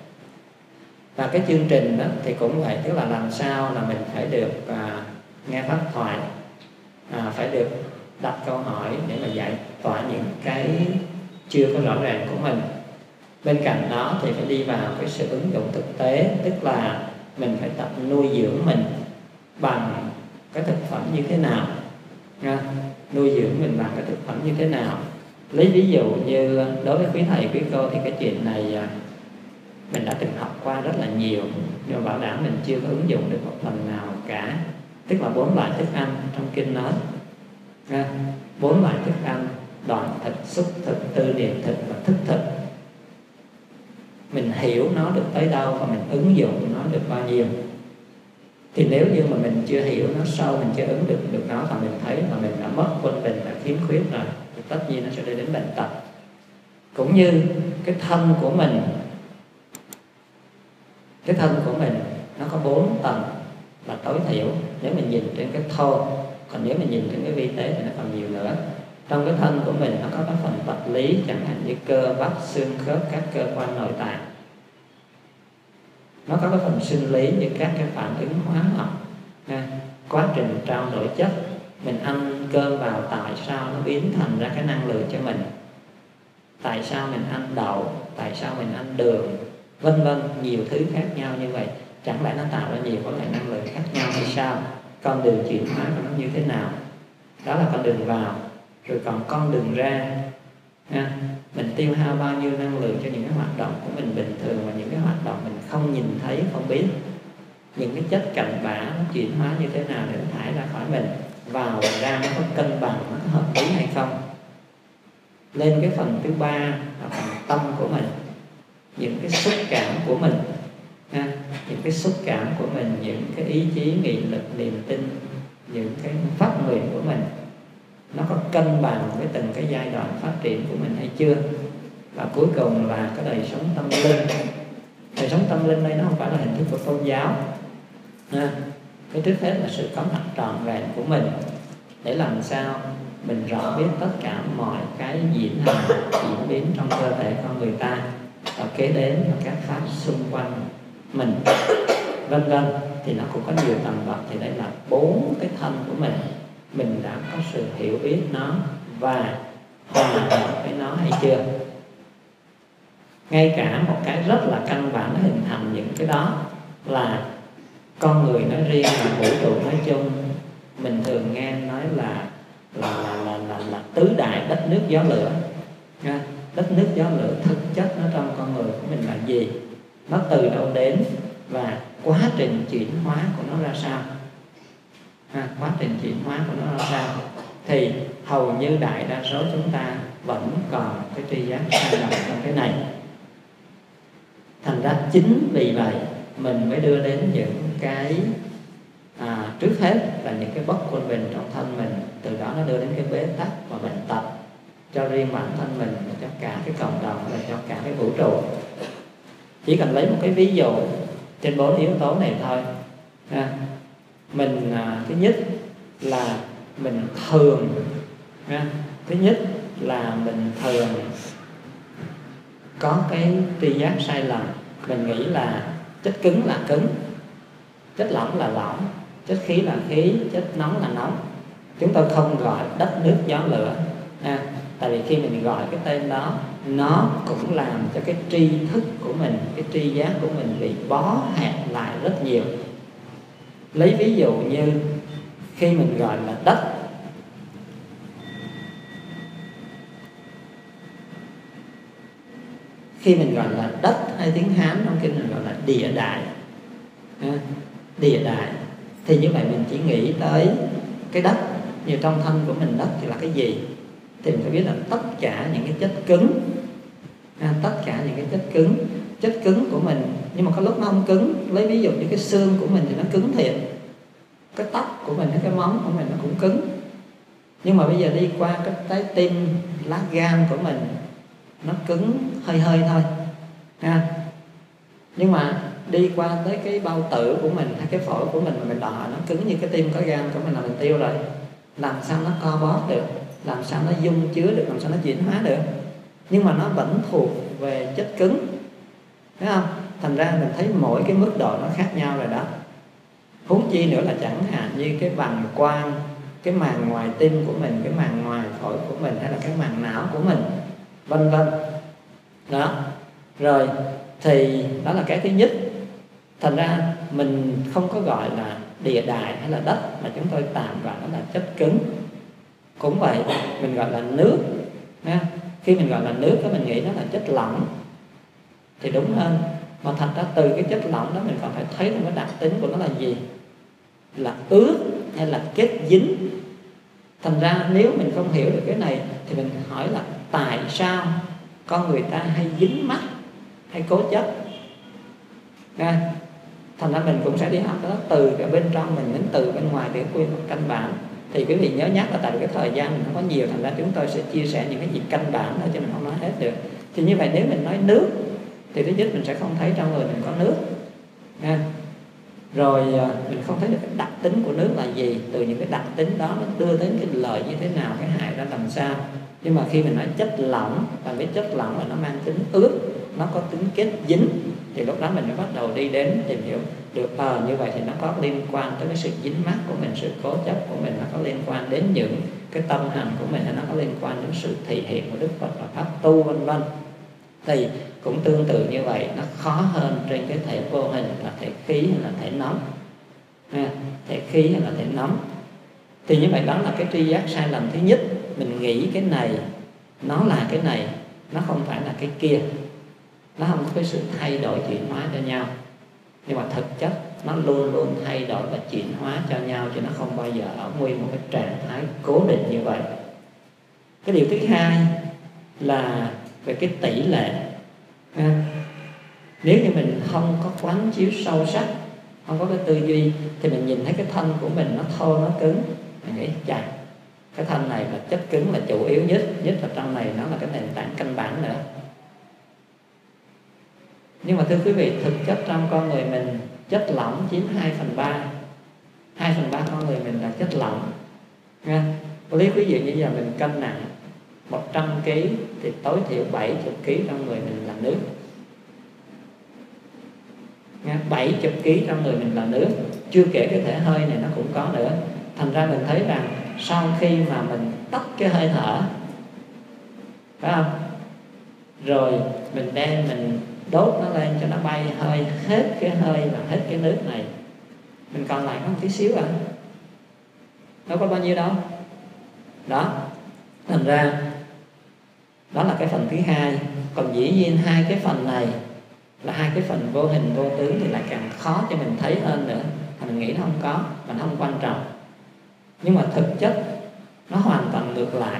Và cái chương trình đó thì cũng vậy, tức là làm sao là mình phải được à, nghe pháp thoại, à, phải được đặt câu hỏi để mà giải tỏa những cái chưa có rõ ràng của mình. Bên cạnh đó thì phải đi vào cái sự ứng dụng thực tế, tức là mình phải tập nuôi dưỡng mình bằng cái thực phẩm như thế nào, nha. Nuôi dưỡng mình bằng cái thực phẩm như thế nào. Lấy ví dụ như đối với quý thầy quý cô thì cái chuyện này mình đã từng học qua rất là nhiều, nhưng mà bảo đảm mình chưa có ứng dụng được một phần nào cả. Tức là bốn loại thức ăn trong kinh nói, bốn loại thức ăn: đoạn thực, xúc thực, tư niệm thực và thức thực. Mình hiểu nó được tới đâu và mình ứng dụng nó được bao nhiêu. Thì nếu như mà mình chưa hiểu nó sâu, mình chưa ứng được được nó, và mình thấy mà mình đã mất quân bình, đã khiếm khuyết rồi, thì tất nhiên nó sẽ đưa đến bệnh tật. Cũng như cái thân của mình, cái thân của mình nó có bốn tầng là tối thiểu nếu mình nhìn trên cái thô, còn nếu mình nhìn trên cái vi tế thì nó còn nhiều nữa. Trong cái thân của mình nó có các phần vật lý, chẳng hạn như cơ bắp, xương khớp, các cơ quan nội tạng. Nó có cái phần sinh lý như các cái phản ứng hóa học, quá trình trao đổi chất. Mình ăn cơm vào tại sao nó biến thành ra cái năng lượng cho mình, tại sao mình ăn đậu, tại sao mình ăn đường, vân vân, nhiều thứ khác nhau như vậy. Chẳng lẽ nó tạo ra nhiều cái loại năng lượng khác nhau hay sao? Con đường chuyển hóa của nó như thế nào? Đó là con đường vào. Rồi còn con đường ra, ha, mình tiêu hao bao nhiêu năng lượng cho những cái hoạt động của mình bình thường và những cái hoạt động mình không nhìn thấy, không biết. Những cái chất cặn bã nó chuyển hóa như thế nào để nó thải ra khỏi mình, vào và ra nó có cân bằng, nó có hợp lý hay không. Lên cái phần thứ ba là phần tâm của mình, những cái xúc cảm của mình, ha, những cái xúc cảm của mình, những cái ý chí, nghị lực, niềm tin, những cái pháp nguyện của mình, nó có cân bằng với từng cái giai đoạn phát triển của mình hay chưa. Và cuối cùng là cái đời sống tâm linh. Đời sống tâm linh đây nó không phải là hình thức của tôn giáo, ha. Cái trước hết là sự có mặt trọn vẹn của mình, để làm sao mình rõ biết tất cả mọi cái diễn hành, diễn biến trong cơ thể con người ta, và kế đến là các pháp xung quanh mình, vân vân. Thì nó cũng có nhiều tầng bậc. Thì đây là bốn cái thân của mình, mình đã có sự hiểu biết nó và hòa hợp với nó hay chưa. Ngay cả một cái rất là căn bản nó hình thành những cái đó là con người nói riêng và vũ trụ nói chung. Mình thường nghe nói là là là là, là, là tứ đại đất nước gió lửa. Đất nước gió lửa thực chất nó trong con người của mình là gì, nó từ đâu đến, và quá trình chuyển hóa của nó ra sao, ha, quá trình chuyển hóa của nó ra sao. Thì hầu như đại đa số chúng ta vẫn còn cái tri giác sai lầm trong cái này. Thành ra chính vì vậy mình mới đưa đến những cái à, trước hết là những cái bất quân bình trong thân mình. Từ đó nó đưa đến cái bế tắc và bệnh tật cho riêng bản thân mình, và cho cả cái cộng đồng, và cho cả cái vũ trụ. Chỉ cần lấy một cái ví dụ trên bốn yếu tố này thôi, ha. Mình à, thứ nhất là mình thường, ha. Thứ nhất là mình thường có cái tri giác sai lầm. Mình nghĩ là chất cứng là cứng, chất lỏng là lỏng, chất khí là khí, chất nóng là nóng. Chúng tôi không gọi đất nước gió lửa, ha. Tại vì khi mình gọi cái tên đó, nó cũng làm cho cái tri thức của mình, cái tri giác của mình bị bó hẹp lại rất nhiều. Lấy ví dụ như khi mình gọi là đất, khi mình gọi là đất, hay tiếng Hán trong kinh mình gọi là địa đại, địa đại, thì như vậy mình chỉ nghĩ tới cái đất. Như trong thân của mình đất thì là cái gì? Thì mình phải biết là tất cả những cái chất cứng, à, tất cả những cái chất cứng, chất cứng của mình. Nhưng mà có lúc nó không cứng. Lấy ví dụ như cái xương của mình thì nó cứng thiệt, cái tóc của mình, cái móng của mình nó cũng cứng. Nhưng mà bây giờ đi qua cái trái tim, lá gan của mình, nó cứng hơi hơi thôi, ha. Nhưng mà đi qua tới cái bao tử của mình hay cái phổi của mình mà mình đòi nó cứng như cái tim có gan của mình là mình tiêu rồi. Làm sao nó co bóp được, làm sao nó dung chứa được, làm sao nó chuyển hóa được. Nhưng mà nó vẫn thuộc về chất cứng, thấy không? Thành ra mình thấy mỗi cái mức độ nó khác nhau rồi đó. Huống chi nữa là chẳng hạn như cái bàng quang, cái màng ngoài tim của mình, cái màng ngoài phổi của mình, hay là cái màng não của mình, vân vân. Đó. Rồi thì đó là cái thứ nhất. Thành ra mình không có gọi là địa đại hay là đất, mà chúng tôi tạm gọi nó là chất cứng. Cũng vậy, mình gọi là nước, ha. Khi mình gọi là nước thì mình nghĩ nó là chất lỏng thì đúng hơn. Mà thành ra từ cái chất lỏng đó mình còn phải thấy được cái đặc tính của nó là gì, là ướt hay là kết dính. Thành ra nếu mình không hiểu được cái này thì mình hỏi là tại sao con người ta hay dính mắc, hay cố chấp. Nghe? Thành ra mình cũng sẽ đi học đó, từ cái bên trong mình đến từ bên ngoài để quy luật căn bản. Thì quý vị nhớ nhắc là tại vì cái thời gian mình không có nhiều, thành ra chúng tôi sẽ chia sẻ những cái gì căn bản thôi chứ mình không nói hết được. Thì như vậy nếu mình nói nước thì thứ nhất mình sẽ không thấy trong người mình có nước. Nghe? Rồi mình không thấy được cái đặc tính của nước là gì, từ những cái đặc tính đó nó đưa đến cái lợi như thế nào, cái hại ra làm sao. Nhưng mà khi mình nói chất lỏng, và biết chất lỏng là nó mang tính ướt, nó có tính kết dính, thì lúc đó mình mới bắt đầu đi đến tìm hiểu được à, như vậy thì nó có liên quan tới cái sự dính mắc của mình, sự cố chấp của mình, nó có liên quan đến những cái tâm hành của mình, hay nó có liên quan đến sự thể hiện của Đức Phật và pháp tu vân vân. Thì cũng tương tự như vậy, nó khó hơn trên cái thể vô hình là thể khí hay là thể nóng. À, thể khí hay là thể nóng. Thì như vậy đó là cái tri giác sai lầm thứ nhất. Mình nghĩ cái này nó là cái này, nó không phải là cái kia. Nó không có cái sự thay đổi chuyển hóa cho nhau. Nhưng mà thực chất nó luôn luôn thay đổi và chuyển hóa cho nhau, chứ nó không bao giờ ở nguyên một cái trạng thái cố định như vậy. Cái điều thứ hai là về cái tỷ lệ. À, nếu như mình không có quán chiếu sâu sắc, không có cái tư duy, thì mình nhìn thấy cái thân của mình nó thô, nó cứng, mình nghĩ chà, cái thân này là chất cứng là chủ yếu nhất, nhất là trong này nó là cái nền tảng căn bản nữa. Nhưng mà thưa quý vị, thực chất trong con người mình chất lỏng chiếm hai phần ba. hai phần ba con người mình là chất lỏng. Nghe? Lý ví dụ như giờ mình cân nặng một trăm ki lô gam thì tối thiểu bảy mươi ki lô gam trong người mình là nước. bảy mươi ki lô gam trong người mình là nước. Chưa kể cái thể hơi này nó cũng có nữa. Thành ra mình thấy rằng sau khi mà mình tắt cái hơi thở, phải không? Rồi mình đem mình đốt nó lên cho nó bay hơi, hết cái hơi và hết cái nước này, mình còn lại có một tí xíu à, đâu có bao nhiêu đâu. Đó, thành ra đó là cái phần thứ hai. Còn dĩ nhiên hai cái phần này là hai cái phần vô hình vô tướng thì lại càng khó cho mình thấy hơn nữa. Thì mình nghĩ nó không có, mà nó không quan trọng. Nhưng mà thực chất nó hoàn toàn ngược lại.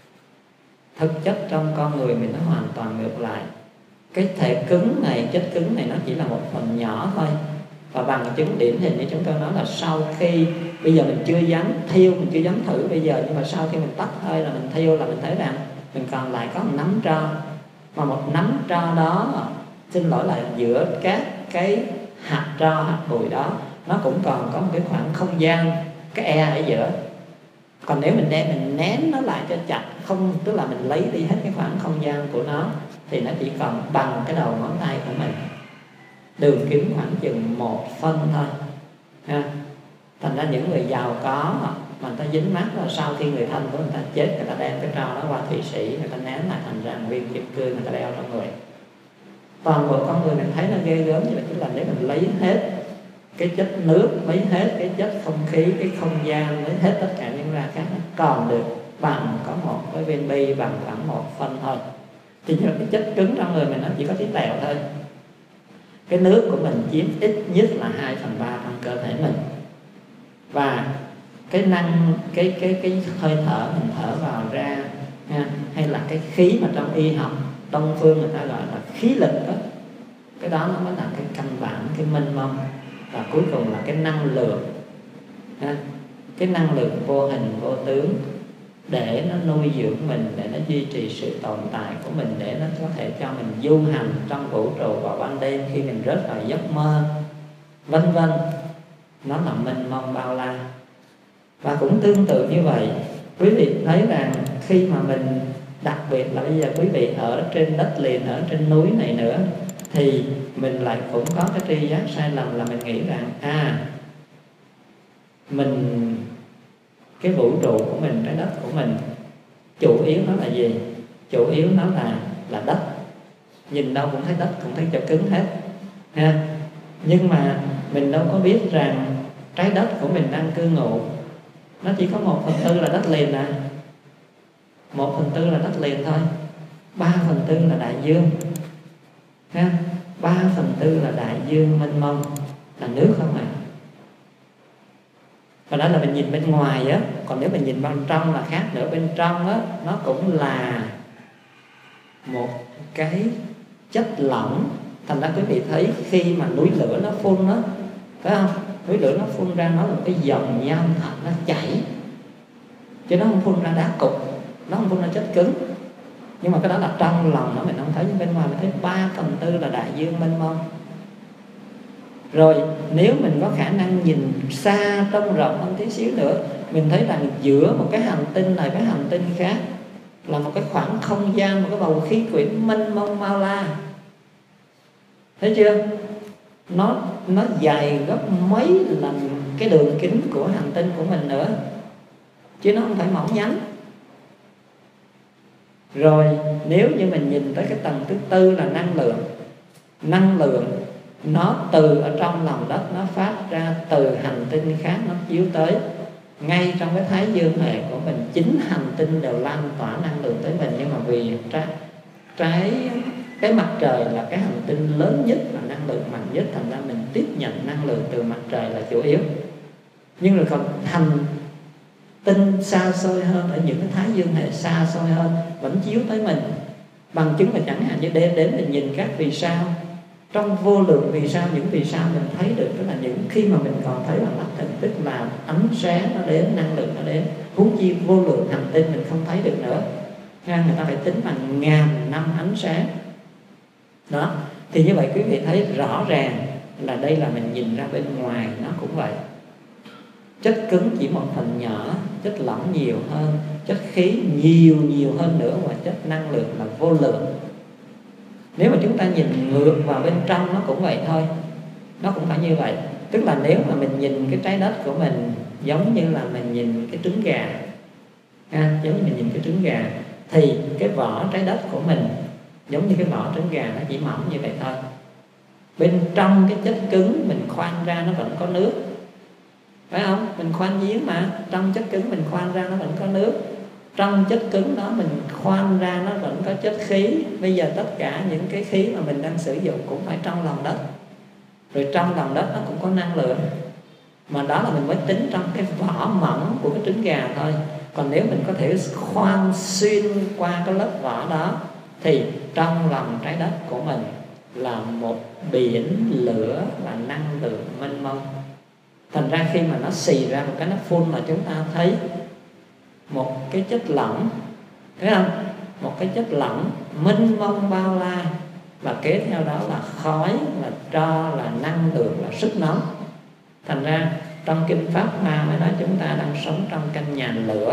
Thực chất trong con người mình nó hoàn toàn ngược lại. Cái thể cứng này, chất cứng này nó chỉ là một phần nhỏ thôi. Và bằng chứng điển hình như chúng tôi nói là sau khi bây giờ mình chưa dám thiêu, mình chưa dám thử bây giờ, nhưng mà sau khi mình tắt hơi là mình thiêu là mình thấy rằng mình còn lại có một nắm tro. Mà một nắm tro đó, xin lỗi là giữa các cái hạt tro, hạt bụi đó, nó cũng còn có một cái khoảng không gian, cái e ở giữa. Còn nếu mình đem mình nén nó lại cho chặt, không, tức là mình lấy đi hết cái khoảng không gian của nó, thì nó chỉ còn bằng cái đầu ngón tay của mình, đường kính khoảng chừng một phân thôi ha. Thành ra những người giàu có mà người ta dính mắc là sau khi người thân của người ta chết, người ta đem cái tro đó qua Thụy Sĩ, người ta ném lại thành ra viên kim cương, người ta đeo trong người. Toàn bộ con người mình thấy nó ghê gớm như vậy, tức là nếu mình lấy hết cái chất nước, lấy hết cái chất không khí, cái không gian, lấy hết tất cả những ra khác, nó còn được bằng có một cái viên bi bằng khoảng một phân thôi. Thì như cái chất cứng trong người mình nó chỉ có tí tẹo thôi. Cái nước của mình chiếm ít nhất là hai phần ba trong cơ thể mình. Và cái năng, cái cái cái hơi thở mình thở vào ra ha, hay là cái khí mà trong y học Đông phương người ta gọi là khí lực đó, cái đó nó mới là cái căn bản, cái mênh mông. Và cuối cùng là cái năng lượng ha, cái năng lượng vô hình vô tướng, để nó nuôi dưỡng mình, để nó duy trì sự tồn tại của mình, để nó có thể cho mình du hành trong vũ trụ vào ban đêm khi mình rớt vào giấc mơ, vân vân. Nó là mênh mông bao la. Và cũng tương tự như vậy, quý vị thấy rằng khi mà mình, đặc biệt là bây giờ quý vị ở trên đất liền, ở trên núi này nữa, thì mình lại cũng có cái tri giác sai lầm là mình nghĩ rằng à, mình, cái vũ trụ của mình, trái đất của mình, chủ yếu nó là gì? Chủ yếu nó là là đất. Nhìn đâu cũng thấy đất, cũng thấy chỗ cứng hết ha. Nhưng mà mình đâu có biết rằng trái đất của mình đang cư ngụ, nó chỉ có một phần tư là đất liền nè, một phần tư là đất liền thôi, ba phần tư là đại dương ha. ba phần tư là đại dương mênh mông, là nước không ạ? À? Và đó là mình nhìn bên ngoài á, còn nếu mình nhìn bên trong là khác nữa. Bên trong á, nó cũng là một cái chất lỏng. Thành ra quý vị thấy khi mà núi lửa nó phun á, phải không? Núi lửa nó phun ra nó là một cái dòng nham thạch nó chảy, chứ nó không phun ra đá cục, nó không phun ra chất cứng. Nhưng mà cái đó là trong lòng nó mình không thấy, nhưng bên ngoài mình thấy ba phần tư là đại dương mênh mông. Rồi nếu mình có khả năng nhìn xa trông rộng hơn tí xíu nữa, mình thấy rằng giữa một cái hành tinh này với hành tinh khác là một cái khoảng không gian, một cái bầu khí quyển mênh mông bao la. Thấy chưa? Nó nó dày gấp mấy lần cái đường kính của hành tinh của mình nữa, chứ nó không phải mỏng nhánh. Rồi nếu như mình nhìn tới cái tầng thứ tư là năng lượng. Năng lượng nó từ ở trong lòng đất nó phát ra từ hành tinh khác, nó chiếu tới ngay trong cái thái dương hệ của mình. Chính hành tinh đều lan tỏa năng lượng tới mình, nhưng mà vì trái, trái cái mặt trời là cái hành tinh lớn nhất và năng lượng mạnh nhất, thành ra mình tiếp nhận năng lượng từ mặt trời là chủ yếu. Nhưng rồi còn hành tinh xa xôi hơn, ở những cái thái dương hệ xa xôi hơn vẫn chiếu tới mình. Bằng chứng là chẳng hạn như đêm đến mình nhìn các vì sao, trong vô lượng vì sao, những vì sao mình thấy được, tức là những khi mà mình còn thấy bằng mắt thường, tức là ánh sáng nó đến, năng lượng nó đến. Huống chi vô lượng hành tinh mình không thấy được nữa, người ta phải tính bằng ngàn năm ánh sáng đó. Thì như vậy quý vị thấy rõ ràng là đây là mình nhìn ra bên ngoài nó cũng vậy. Chất cứng chỉ một phần nhỏ, chất lỏng nhiều hơn, chất khí nhiều nhiều hơn nữa, và chất năng lượng là vô lượng. Nếu mà chúng ta nhìn ngược vào bên trong nó cũng vậy thôi, nó cũng phải như vậy. Tức là nếu mà mình nhìn cái trái đất của mình giống như là mình nhìn cái trứng gà, à, giống như mình nhìn cái trứng gà, thì cái vỏ trái đất của mình giống như cái vỏ trứng gà, nó chỉ mỏng như vậy thôi. Bên trong cái chất cứng mình khoan ra nó vẫn có nước, phải không? Mình khoan giếng mà, trong chất cứng mình khoan ra nó vẫn có nước. Trong chất cứng đó mình khoan ra nó vẫn có chất khí. Bây giờ tất cả những cái khí mà mình đang sử dụng cũng phải trong lòng đất. Rồi trong lòng đất nó cũng có năng lượng, mà đó là mình mới tính trong cái vỏ mỏng của cái trứng gà thôi. Còn nếu mình có thể khoan xuyên qua cái lớp vỏ đó, thì trong lòng trái đất của mình là một biển lửa và năng lượng mênh mông. Thành ra khi mà nó xì ra một cái, nó phun mà chúng ta thấy một cái chất lỏng, thấy không? Một cái chất lỏng mênh mông bao la, và kế theo đó là khói, là tro, là năng lượng, là sức nóng. Thành ra trong Kinh Pháp Hoa mới nói chúng ta đang sống trong căn nhà lửa.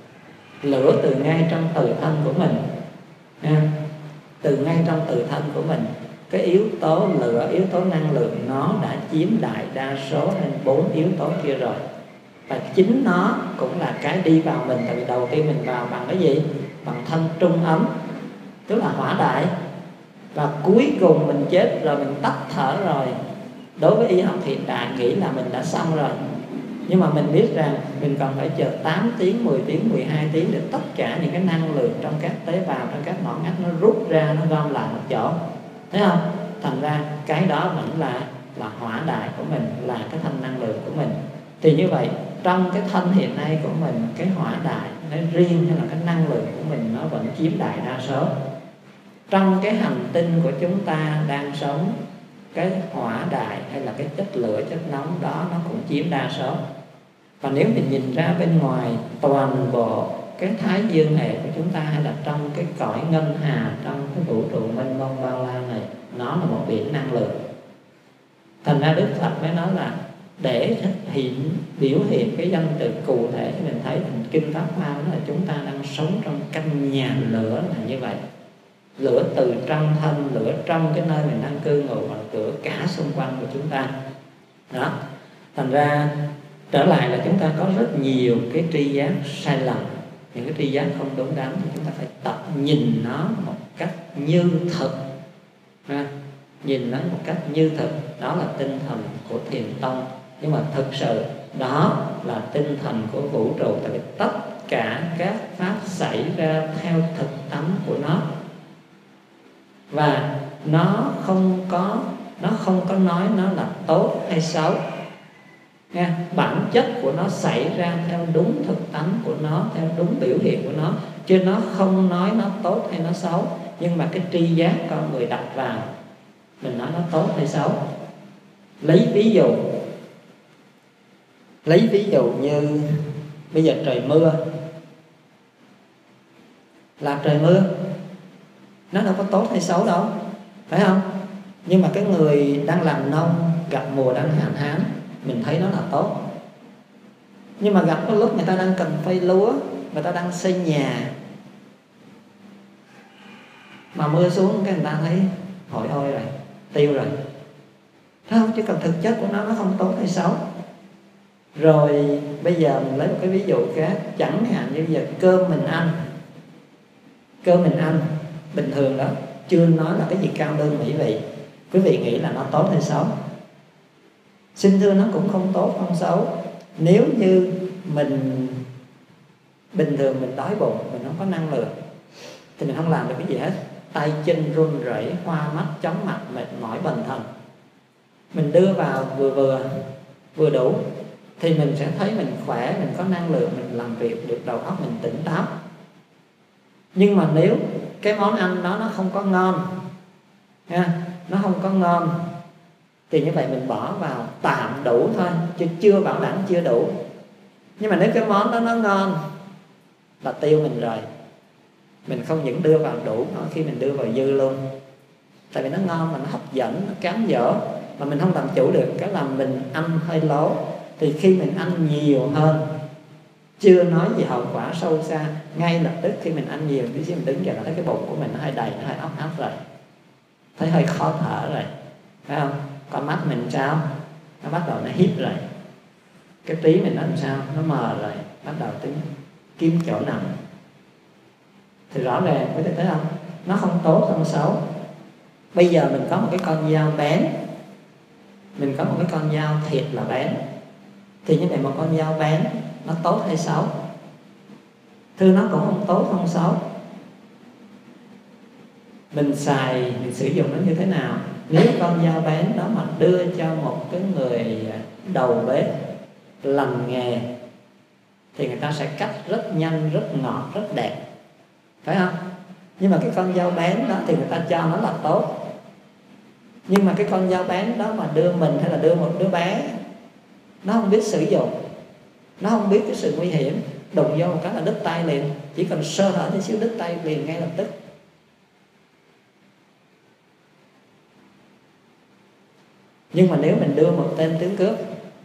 Lửa từ ngay trong tự thân của mình, à, từ ngay trong tự thân của mình, cái yếu tố lửa, yếu tố năng lượng nó đã chiếm đại đa số nên bốn yếu tố kia rồi. Và chính nó cũng là cái đi vào mình. Tại vì đầu tiên mình vào bằng cái gì? Bằng thân trung ấm, tức là hỏa đại. Và cuối cùng mình chết rồi, mình tắt thở rồi. Đối với y học hiện đại nghĩ là mình đã xong rồi. Nhưng mà mình biết rằng mình còn phải chờ tám tiếng, mười tiếng, mười hai tiếng để tất cả những cái năng lượng trong các tế bào, trong các mỏ ngách nó rút ra, nó gom lại một chỗ. Thấy không? Thành ra cái đó vẫn là, là hỏa đại của mình, là cái thanh năng lượng của mình. Thì như vậy trong cái thân hiện nay của mình, cái hỏa đại nói riêng hay là cái năng lượng của mình nó vẫn chiếm đại đa số. Trong cái hành tinh của chúng ta đang sống, cái hỏa đại hay là cái chất lửa, chất nóng đó nó cũng chiếm đa số. Và nếu mình nhìn ra bên ngoài toàn bộ cái thái dương hệ của chúng ta, hay là trong cái cõi ngân hà, trong cái vũ trụ mênh mông bao la này, nó là một biển năng lượng. Thành ra Đức Phật mới nói là để hiện biểu hiện cái danh từ cụ thể cho mình thấy, thành Kinh Pháp Hoa là chúng ta đang sống trong căn nhà lửa là như vậy. Lửa từ trong thân, lửa trong cái nơi mình đang cư ngụ, và lửa cả xung quanh của chúng ta đó. Thành ra trở lại là chúng ta có rất nhiều cái tri giác sai lầm, những cái tri giác không đúng đắn, thì chúng ta phải tập nhìn nó một cách như thực, ha. Nhìn nó một cách như thực. Đó là tinh thần của Thiền Tông. Nhưng mà thực sự đó là tinh thần của vũ trụ. Tại vì tất cả các pháp xảy ra theo thực tánh của nó. Và nó không có nó không có nói nó là tốt hay xấu nha. Bản chất của nó xảy ra theo đúng thực tánh của nó, theo đúng biểu hiện của nó, chứ nó không nói nó tốt hay nó xấu. Nhưng mà cái tri giác con người đặt vào, mình nói nó tốt hay xấu. Lấy ví dụ Lấy ví dụ như bây giờ trời mưa, là trời mưa, nó đâu có tốt hay xấu đâu, phải không? Nhưng mà cái người đang làm nông gặp mùa đang hạn hán, mình thấy nó là tốt. Nhưng mà gặp cái lúc người ta đang cần phơi lúa, người ta đang xây nhà, mà mưa xuống cái người ta thấy hội ôi rồi, tiêu rồi, thấy không? Chứ còn thực chất của nó nó không tốt hay xấu. Rồi bây giờ mình lấy một cái ví dụ khác, chẳng hạn như bây giờ cơm mình ăn, cơm mình ăn bình thường đó, chưa nói là cái gì cao lương mỹ vị, quý vị nghĩ là nó tốt hay xấu? Xin thưa, nó cũng không tốt không xấu. Nếu như mình bình thường mình đói bụng, mình không có năng lượng thì mình không làm được cái gì hết, tay chân run rẩy, hoa mắt chóng mặt, mệt mỏi bần thần. Mình đưa vào vừa vừa vừa đủ thì mình sẽ thấy mình khỏe, mình có năng lượng, mình làm việc được, đầu óc mình tỉnh táo. Nhưng mà nếu cái món ăn đó nó không có ngon ha, nó không có ngon thì như vậy mình bỏ vào tạm đủ thôi, chứ chưa bảo đảm chưa đủ. Nhưng mà nếu cái món đó nó ngon là tiêu mình rồi, mình không những đưa vào đủ mà khi mình đưa vào dư luôn. Tại vì nó ngon mà nó hấp dẫn, nó cám dỗ, mà mình không làm chủ được, cái làm mình ăn hơi lố. Thì khi mình ăn nhiều hơn, chưa nói gì hậu quả sâu xa, ngay lập tức khi mình ăn nhiều, tí xíu mình đứng dậy là thấy cái bụng của mình nó hơi đầy, nó hơi óc óc rồi, thấy hơi khó thở rồi, phải không? Con mắt mình sao? Nó bắt đầu nó hít rồi. Cái trí mình nó làm sao? Nó mờ rồi, bắt đầu tính kiếm chỗ nằm. Thì rõ ràng quý vị thấy không? Nó không tốt không xấu. Bây giờ mình có một cái con dao bén, mình có một cái con dao thiệt là bén, thì như vậy một con dao bén nó tốt hay xấu? Thưa, nó cũng không tốt không xấu. Mình xài, mình sử dụng nó như thế nào? Nếu con dao bén đó mà đưa cho một cái người đầu bếp lành nghề thì người ta sẽ cắt rất nhanh, rất ngọt, rất đẹp, phải không? Nhưng mà cái con dao bén đó thì người ta cho nó là tốt. Nhưng mà cái con dao bén đó mà đưa mình hay là đưa một đứa bé, nó không biết sử dụng, nó không biết cái sự nguy hiểm, đụng vô một cái là đứt tay liền, chỉ cần sơ hở tí xíu đứt tay liền ngay lập tức. Nhưng mà nếu mình đưa một tên tướng cướp,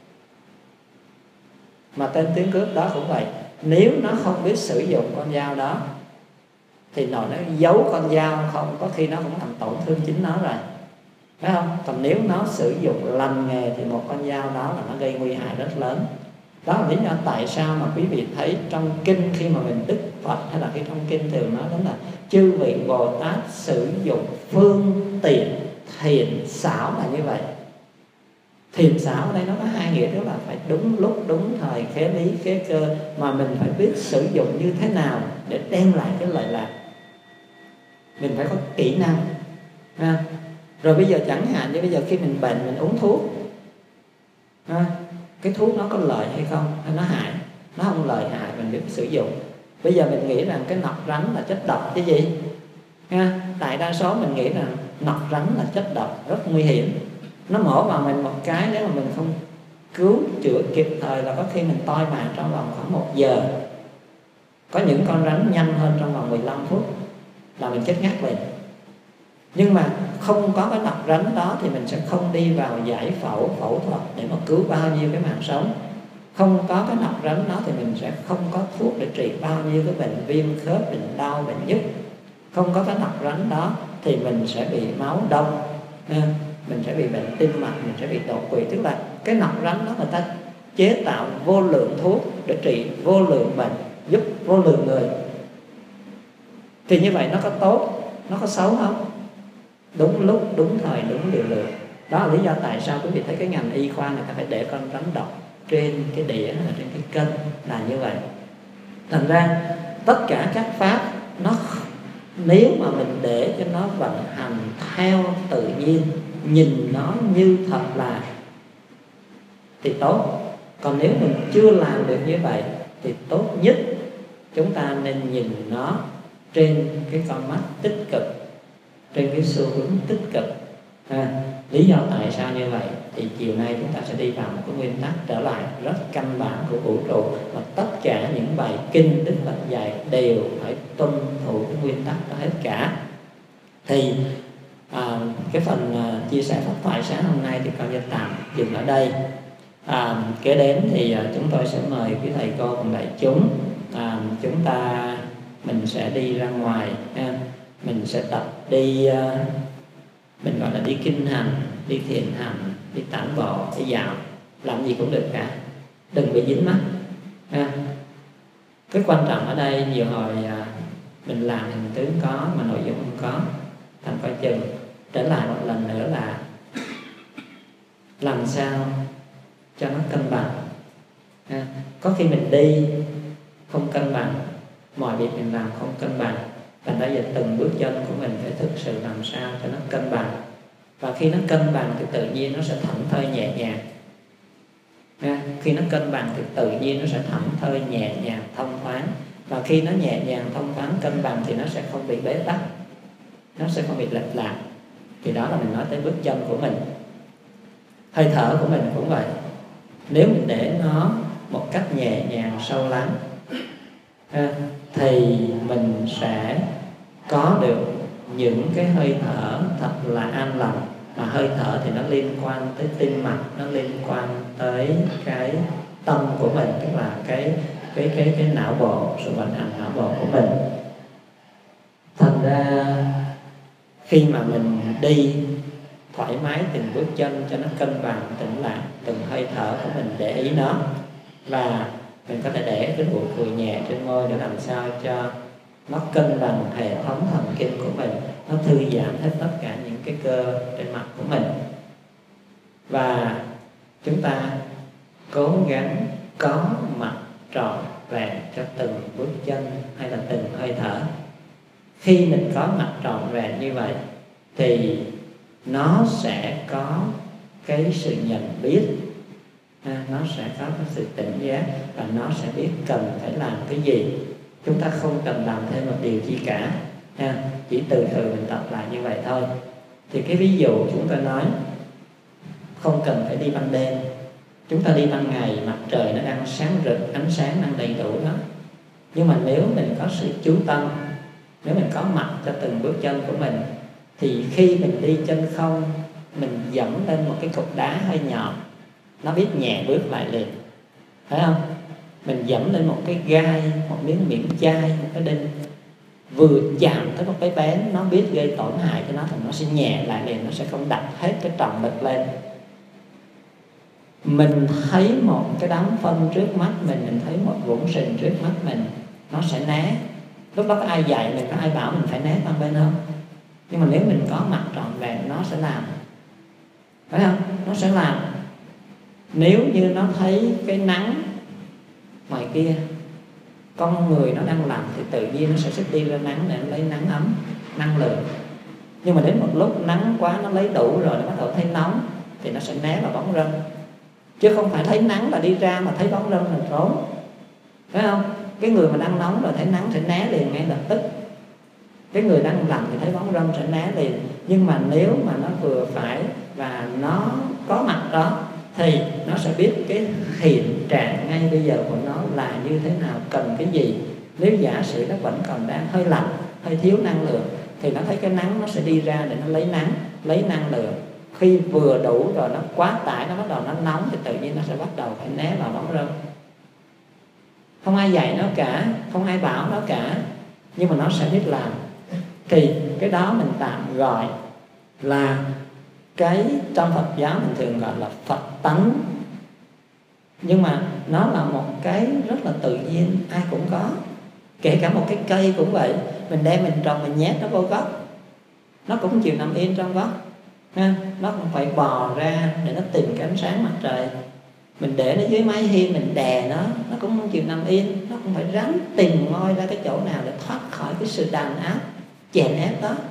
mà tên tướng cướp đó cũng vậy, nếu nó không biết sử dụng con dao đó thì nó giấu con dao không, có khi nó cũng làm tổn thương chính nó rồi, phải không? Còn nếu nó sử dụng lành nghề thì một con dao đó là nó gây nguy hại rất lớn. Đó là lý do tại sao mà quý vị thấy trong kinh, khi mà mình Đức Phật hay là khi trong kinh thường nói đến là chư vị Bồ Tát sử dụng phương tiện thiện xảo là như vậy. Thiện xảo ở đây nó có hai nghĩa, đó là phải đúng lúc, đúng thời, khế lý, khế cơ, mà mình phải biết sử dụng như thế nào để đem lại cái lợi lạc. Mình phải có kỹ năng ha. Rồi bây giờ chẳng hạn như bây giờ khi mình bệnh, mình uống thuốc ha, cái thuốc nó có lợi hay không, hay nó hại? Nó không lợi hại, mình biết sử dụng. Bây giờ mình nghĩ rằng cái nọc rắn là chất độc cái gì ha? Đại đa số mình nghĩ rằng nọc rắn là chất độc rất nguy hiểm, nó mổ vào mình một cái, nếu mà mình không cứu chữa kịp thời là có khi mình toi mạng trong vòng khoảng một giờ. Có những con rắn nhanh hơn, trong vòng mười lăm phút là mình chết ngắt liền. Nhưng mà không có cái nọc rắn đó thì mình sẽ không đi vào giải phẫu, phẫu thuật để mà cứu bao nhiêu cái mạng sống. Không có cái nọc rắn đó thì mình sẽ không có thuốc để trị bao nhiêu cái bệnh viêm khớp, bệnh đau, bệnh nhức. Không có cái nọc rắn đó thì mình sẽ bị máu đông, mình sẽ bị bệnh tim mạch, mình sẽ bị đột quỵ. Tức là cái nọc rắn đó người ta chế tạo vô lượng thuốc để trị vô lượng bệnh, giúp vô lượng người. Thì như vậy nó có tốt, nó có xấu không? Đúng lúc, đúng thời, đúng liều lượng. Đó là lý do tại sao quý vị thấy cái ngành y khoa người ta phải để con rắn độc trên cái đĩa hay trên cái cân là như vậy. Thành ra tất cả các pháp nó Nếu mà mình để cho nó vận hành theo tự nhiên, nhìn nó như thật là, thì tốt. Còn nếu mình chưa làm được như vậy thì tốt nhất chúng ta nên nhìn nó trên cái con mắt tích cực, trên cái xu hướng tích cực. À, lý do tại sao như vậy thì chiều nay chúng ta sẽ đi vào một cái nguyên tắc trở lại rất căn bản của vũ trụ, và tất cả những bài kinh Đức Phật dạy đều phải tuân thủ cái nguyên tắc đó hết cả. Thì à, cái phần à, chia sẻ pháp thoại sáng hôm nay thì coi như tạm dừng ở đây. À, kế đến thì à, chúng tôi sẽ mời quý thầy cô cùng đại chúng, à, chúng ta mình sẽ đi ra ngoài ha. Mình sẽ tập đi à, mình gọi là đi kinh hành, đi thiền hành, đi tản bộ, đi dạo, làm gì cũng được cả, đừng bị dính mắt ha. Cái quan trọng ở đây nhiều hồi à, mình làm hình tướng có mà nội dung không có, thành coi chừng. Trở lại một lần nữa là làm sao cho nó cân bằng ha. Có khi mình đi không cân bằng, mọi việc mình làm không cân bằng, thành ra giờ từng bước chân của mình phải thực sự làm sao cho nó cân bằng. Và khi nó cân bằng thì tự nhiên nó sẽ thảnh thơi nhẹ nhàng ha. Khi nó cân bằng thì tự nhiên nó sẽ thảnh thơi nhẹ nhàng thông thoáng. Và khi nó nhẹ nhàng thông thoáng cân bằng thì nó sẽ không bị bế tắc, nó sẽ không bị lệch lạc. Thì đó là mình nói tới bước chân của mình. Hơi thở của mình cũng vậy. Nếu mình để nó một cách nhẹ nhàng sâu lắng ha, thì mình sẽ có được những cái hơi thở thật là an lành. Mà hơi thở thì nó liên quan tới tim mạch, nó liên quan tới cái tâm của mình, tức là cái cái cái cái não bộ, sự vận hành não bộ của mình. Thành ra khi mà mình đi thoải mái từng bước chân cho nó cân bằng, tĩnh lặng, từng hơi thở của mình để ý nó, và mình có thể để cái nụ cười nhẹ trên môi để làm sao cho nó cân bằng hệ thống thần kinh của mình, nó thư giãn hết tất cả những cái cơ trên mặt của mình. Và chúng ta cố gắng có mặt trọn vẹn cho từng bước chân hay là từng hơi thở. Khi mình có mặt trọn vẹn như vậy thì nó sẽ có cái sự nhận biết, à, nó sẽ có cái sự tỉnh giác, và nó sẽ biết cần phải làm cái gì. Chúng ta không cần làm thêm một điều chi cả, ha. Chỉ từ từ mình tập lại như vậy thôi. Thì cái ví dụ chúng ta nói không cần phải đi ban đêm. Chúng ta đi ban ngày, mặt trời nó đang sáng rực, ánh sáng đang đầy đủ đó. Nhưng mà nếu mình có sự chú tâm, nếu mình có mặt cho từng bước chân của mình, thì khi mình đi chân không, mình dẫm lên một cái cục đá hơi nhỏ, nó biết nhẹ bước lại liền, phải không? Mình dẫm lên một cái gai, một miếng miệng chai, một cái đinh, vừa chạm tới một cái bén, nó biết gây tổn hại cho nó thì nó sẽ nhẹ lại liền, nó sẽ không đặt hết cái trọng lực lên. Mình thấy một cái đám phân trước mắt mình, mình thấy một vũng sình trước mắt mình, nó sẽ né. Lúc đó có ai dạy mình, có ai bảo mình phải né sang bên không? Nhưng mà nếu mình có mặt trọn vẹn, nó sẽ làm, phải không? Nó sẽ làm. Nếu như nó thấy cái nắng ngoài kia, con người nó đang làm, thì tự nhiên nó sẽ xích đi ra nắng để nó lấy nắng ấm, năng lượng. Nhưng mà đến một lúc nắng quá, nó lấy đủ rồi, nó bắt đầu thấy nóng, thì nó sẽ né vào bóng râm. Chứ không phải thấy nắng là đi ra, mà thấy bóng râm là trốn, phải không? Cái người mà đang nóng rồi thấy nắng sẽ né liền ngay lập tức. Cái người đang lạnh thì thấy bóng râm sẽ né liền. Nhưng mà nếu mà nó vừa phải và nó có mặt đó, thì nó sẽ biết cái hiện trạng ngay bây giờ của nó là như thế nào, cần cái gì. Nếu giả sử nó vẫn còn đang hơi lạnh, hơi thiếu năng lượng, thì nó thấy cái nắng, nó sẽ đi ra để nó lấy nắng, lấy năng lượng. Khi vừa đủ rồi, nó quá tải, nó bắt đầu nó nóng, thì tự nhiên nó sẽ bắt đầu phải né vào bóng râm. Không ai dạy nó cả, không ai bảo nó cả, nhưng mà nó sẽ biết làm. Thì cái đó mình tạm gọi là cái trong Phật giáo mình thường gọi là Phật tánh. Nhưng mà nó là một cái rất là tự nhiên, ai cũng có. Kể cả một cái cây cũng vậy, mình đem mình trồng, mình nhét nó vô gốc, nó cũng không chịu nằm yên trong gốc, ha. Nó cũng phải bò ra để nó tìm cái ánh sáng mặt trời. Mình để nó dưới mái hiên, mình đè nó, nó cũng không chịu nằm yên, nó cũng phải ráng tìm ngôi ra cái chỗ nào để thoát khỏi cái sự đàn áp. chèn ép đó.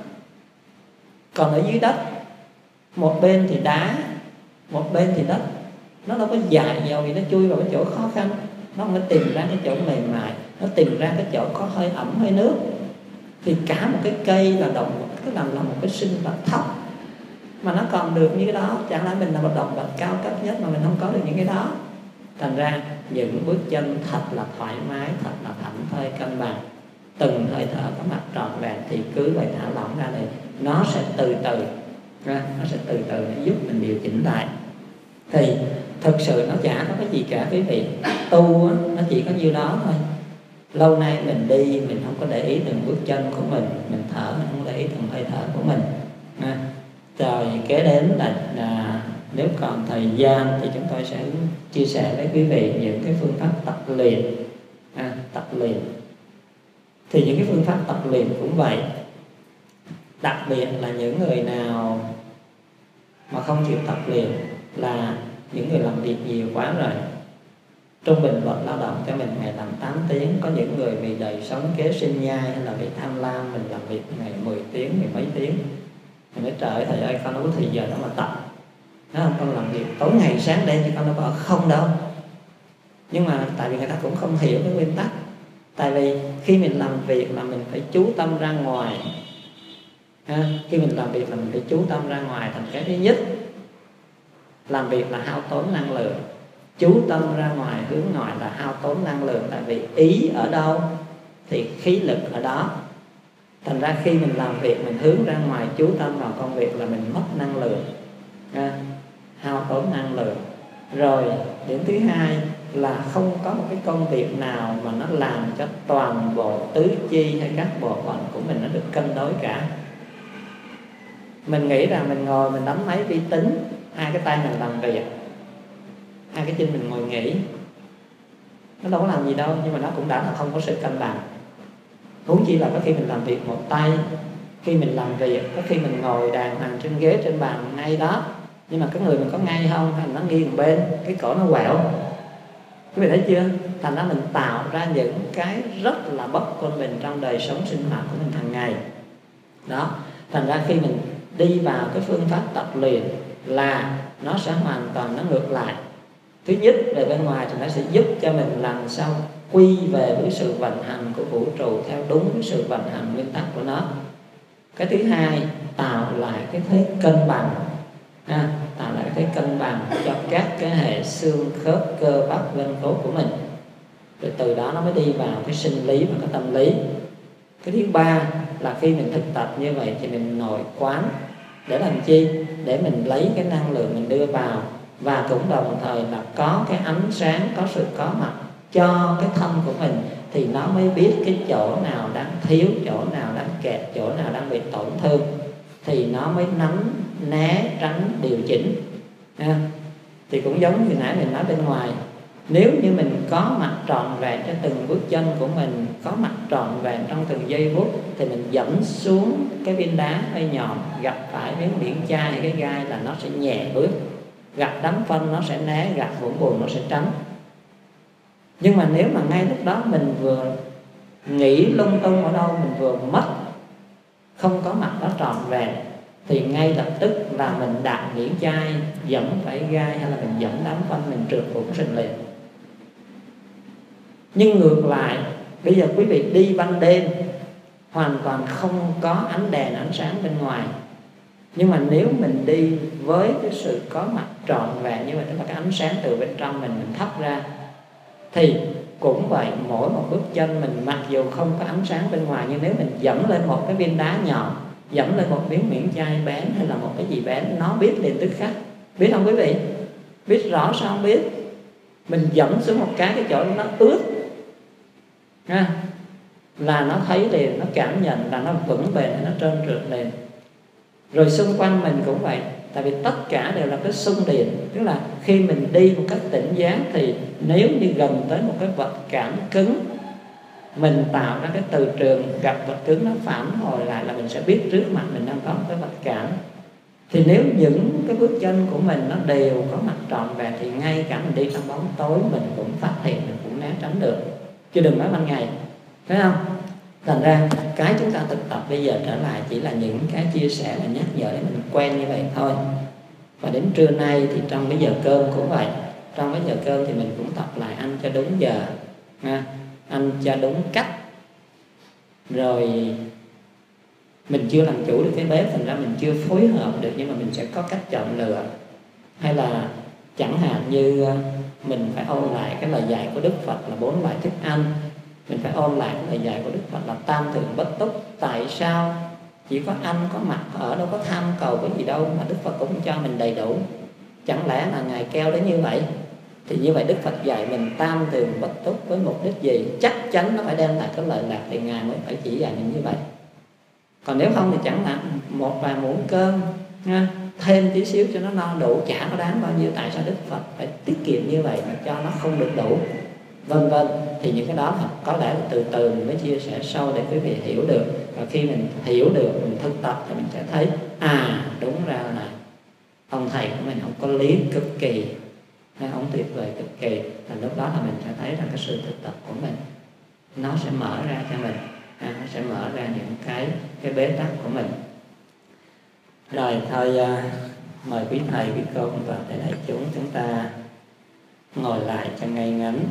Còn ở dưới đất, một bên thì đá, một bên thì đất, nó đâu có dài dầu gì, nó chui vào cái chỗ khó khăn, nó không có tìm ra cái chỗ mềm mại, nó tìm ra cái chỗ có hơi ẩm hơi nước. Thì cả một cái cây là động vật, tức là, là một cái sinh vật thấp mà nó còn được như cái đó, chẳng lẽ mình là một động vật cao cấp nhất mà mình không có được những cái đó. Thành ra những bước chân thật là thoải mái, thật là thảnh thơi cân bằng, từng hơi thở có mặt trọn vẹn, thì cứ vậy thả lỏng ra này, nó sẽ từ từ nó sẽ từ từ nó giúp mình điều chỉnh lại. Thì thực sự nó chả có cái gì cả quý vị. Tu nó chỉ có nhiêu đó thôi. Lâu nay mình đi mình không có để ý từng bước chân của mình, mình thở mình không để ý từng hơi thở của mình. À, rồi kế đến là, là nếu còn thời gian thì chúng tôi sẽ chia sẻ với quý vị những cái phương pháp tập luyện. À, tập luyện thì những cái phương pháp tập luyện cũng vậy. Đặc biệt là những người nào mà không chịu tập luyện là những người làm việc nhiều quá rồi. Trung bình luật lao động cho mình ngày làm tám tiếng. Có những người vì đời sống kế sinh nhai hay là vì tham lam mình làm việc ngày mười tiếng, mười mấy tiếng. Mình nói trời ơi thầy ơi, con đâu có thời giờ đó mà tập. Nó không, con làm việc tối ngày sáng đêm thì con đâu có không đâu. Nhưng mà tại vì người ta cũng không hiểu cái nguyên tắc. Tại vì khi mình làm việc là mình phải chú tâm ra ngoài. Ha? Khi mình làm việc là mình phải chú tâm ra ngoài. Thành cái thứ nhất, làm việc là hao tốn năng lượng. Chú tâm ra ngoài, hướng ngoại là hao tốn năng lượng. Tại vì ý ở đâu thì khí lực ở đó. Thành ra khi mình làm việc mình hướng ra ngoài, chú tâm vào công việc là mình mất năng lượng, ha? Hao tốn năng lượng. Rồi điểm thứ hai là không có một cái công việc nào mà nó làm cho toàn bộ tứ chi hay các bộ phận của mình nó được cân đối cả. Mình nghĩ rằng mình ngồi mình đánh máy vi tính, hai cái tay mình làm việc, hai cái chân mình ngồi nghỉ, nó đâu có làm gì đâu, nhưng mà nó cũng đã là không có sự cân bằng. Huống chi là có khi mình làm việc một tay, khi mình làm việc có khi mình ngồi đàng hoàng trên ghế trên bàn ngay đó, nhưng mà cái người mình có ngay không hay nó nghiêng một bên, cái cổ nó quẹo. Quý vị thấy chưa? Thành ra mình tạo ra những cái rất là bất quân bình trong đời sống sinh hoạt của mình hàng ngày đó. Thành ra khi mình đi vào cái phương pháp tập luyện là nó sẽ hoàn toàn nó ngược lại. Thứ nhất, về bên ngoài thì nó sẽ giúp cho mình làm sao quy về với sự vận hành của vũ trụ theo đúng cái sự vận hành nguyên tắc của nó. Cái thứ hai, tạo lại cái thế cân bằng, ha, tạo lại cái thế cân bằng cho các cái hệ xương khớp cơ bắp gân cốt của mình. Rồi từ đó nó mới đi vào cái sinh lý và cái tâm lý. Cái thứ ba là khi mình thực tập như vậy thì mình nội quán. Để làm chi? Để mình lấy cái năng lượng mình đưa vào, và cũng đồng thời là có cái ánh sáng, có sự có mặt cho cái thân của mình, thì nó mới biết cái chỗ nào đang thiếu, chỗ nào đang kẹt, chỗ nào đang bị tổn thương, thì nó mới nắm, né, tránh, điều chỉnh. Ha. Thì cũng giống như nãy mình nói bên ngoài, nếu như mình có mặt trọn vẹn cho từng bước chân của mình, có mặt trọn vẹn trong từng giây phút, thì mình dẫm xuống cái viên đá hơi nhọn, gặp phải miếng biển chai hay cái gai là nó sẽ nhẹ bước, gặp đám phân nó sẽ né, gặp vũng bùn nó sẽ tránh. Nhưng mà nếu mà ngay lúc đó mình vừa nghĩ lung tung ở đâu, mình vừa mất, không có mặt đó trọn vẹn, thì ngay lập tức là mình đạp biển chai, dẫm phải gai, hay là mình dẫm đám phân, mình trượt cũng sinh liền. Nhưng ngược lại, bây giờ quý vị đi ban đêm, hoàn toàn không có ánh đèn, ánh sáng bên ngoài, nhưng mà nếu mình đi với cái sự có mặt trọn vẹn như vậy, tức là cái ánh sáng từ bên trong mình mình thắp ra, thì cũng vậy, mỗi một bước chân mình mặc dù không có ánh sáng bên ngoài, nhưng nếu mình dẫm lên một cái viên đá nhỏ, dẫm lên một miếng miệng chai bén hay là một cái gì bén, nó biết liền tức khắc. Biết không quý vị? Biết rõ sao không biết? Mình dẫm xuống một cái cái chỗ nó ướt, ha, là nó thấy liền, nó cảm nhận là nó vững bền hay nó trơn trượt liền. Rồi xung quanh mình cũng vậy, tại vì tất cả đều là cái xung điện. Tức là khi mình đi một cách tỉnh giác, thì nếu như gần tới một cái vật cản cứng, mình tạo ra cái từ trường, gặp vật cứng nó phản hồi lại là mình sẽ biết trước mặt mình đang có một cái vật cản. Thì nếu những cái bước chân của mình nó đều có mặt trọn vẹn, thì ngay cả mình đi trong bóng tối mình cũng phát hiện, mình cũng né tránh được, chứ đừng nói ban ngày, phải không? Thành ra cái chúng ta thực tập bây giờ trở lại chỉ là những cái chia sẻ và nhắc nhở để mình quen như vậy thôi. Và đến trưa nay thì trong cái giờ cơm cũng vậy. Trong cái giờ cơm thì mình cũng tập lại ăn cho đúng giờ, ha, ăn cho đúng cách. Rồi mình chưa làm chủ được cái bếp, thành ra mình chưa phối hợp được, nhưng mà mình sẽ có cách chọn lựa. Hay là chẳng hạn như mình phải ôn lại cái lời dạy của Đức Phật là bốn loại thức ăn. Mình phải ôn lại cái lời dạy của Đức Phật là tam thường bất túc. Tại sao chỉ có ăn, có mặc, ở đâu có tham cầu cái gì đâu mà Đức Phật cũng cho mình đầy đủ? Chẳng lẽ là Ngài kêu đến như vậy? Thì như vậy Đức Phật dạy mình tam thường bất túc với mục đích gì? Chắc chắn nó phải đem lại cái lợi lạc, thì Ngài mới phải chỉ dạy mình như vậy. Còn nếu không thì chẳng hạn một vài muỗng cơm, ha, thêm tí xíu cho nó no đủ, chả nó đáng bao nhiêu. Tại sao Đức Phật phải tiết kiệm như vậy mà cho nó không được đủ, vân vân. Thì những cái đó có lẽ là từ từ mình mới chia sẻ sâu để quý vị hiểu được. Và khi mình hiểu được, mình thực tập thì mình sẽ thấy à đúng ra là ông thầy của mình ông có lý cực kỳ, hay ông tuyệt vời cực kỳ. Và lúc đó là mình sẽ thấy rằng cái sự thực tập của mình nó sẽ mở ra cho mình, à, nó sẽ mở ra những cái cái bế tắc của mình. Rồi thôi, uh, mời quý thầy, quý cô cùng toàn thể đại chúng chúng ta ngồi lại cho ngay ngắn,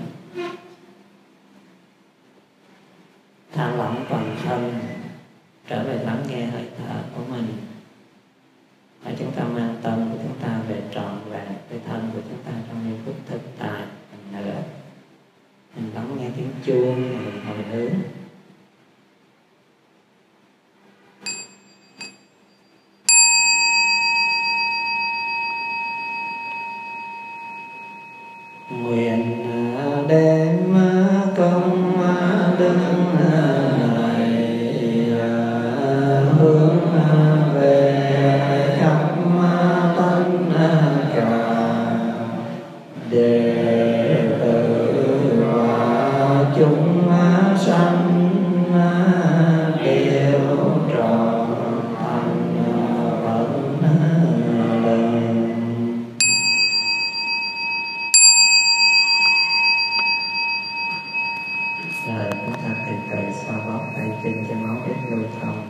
thả lỏng toàn thân, trở về lắng nghe hơi thở của mình. Và chúng ta mang tâm của chúng ta về trọn vẹn với thân của chúng ta trong những phút thực tại. Mình nữa mình lắng nghe tiếng chuông và mình hồi hướng. Nguyện đem công đức này hướng về khắp tất cả đệ tử và chúng sanh đều trọn thành vấn lần. Rồi chúng ta từ từ xoa bóp tay chân cho máu huyết lưu thông.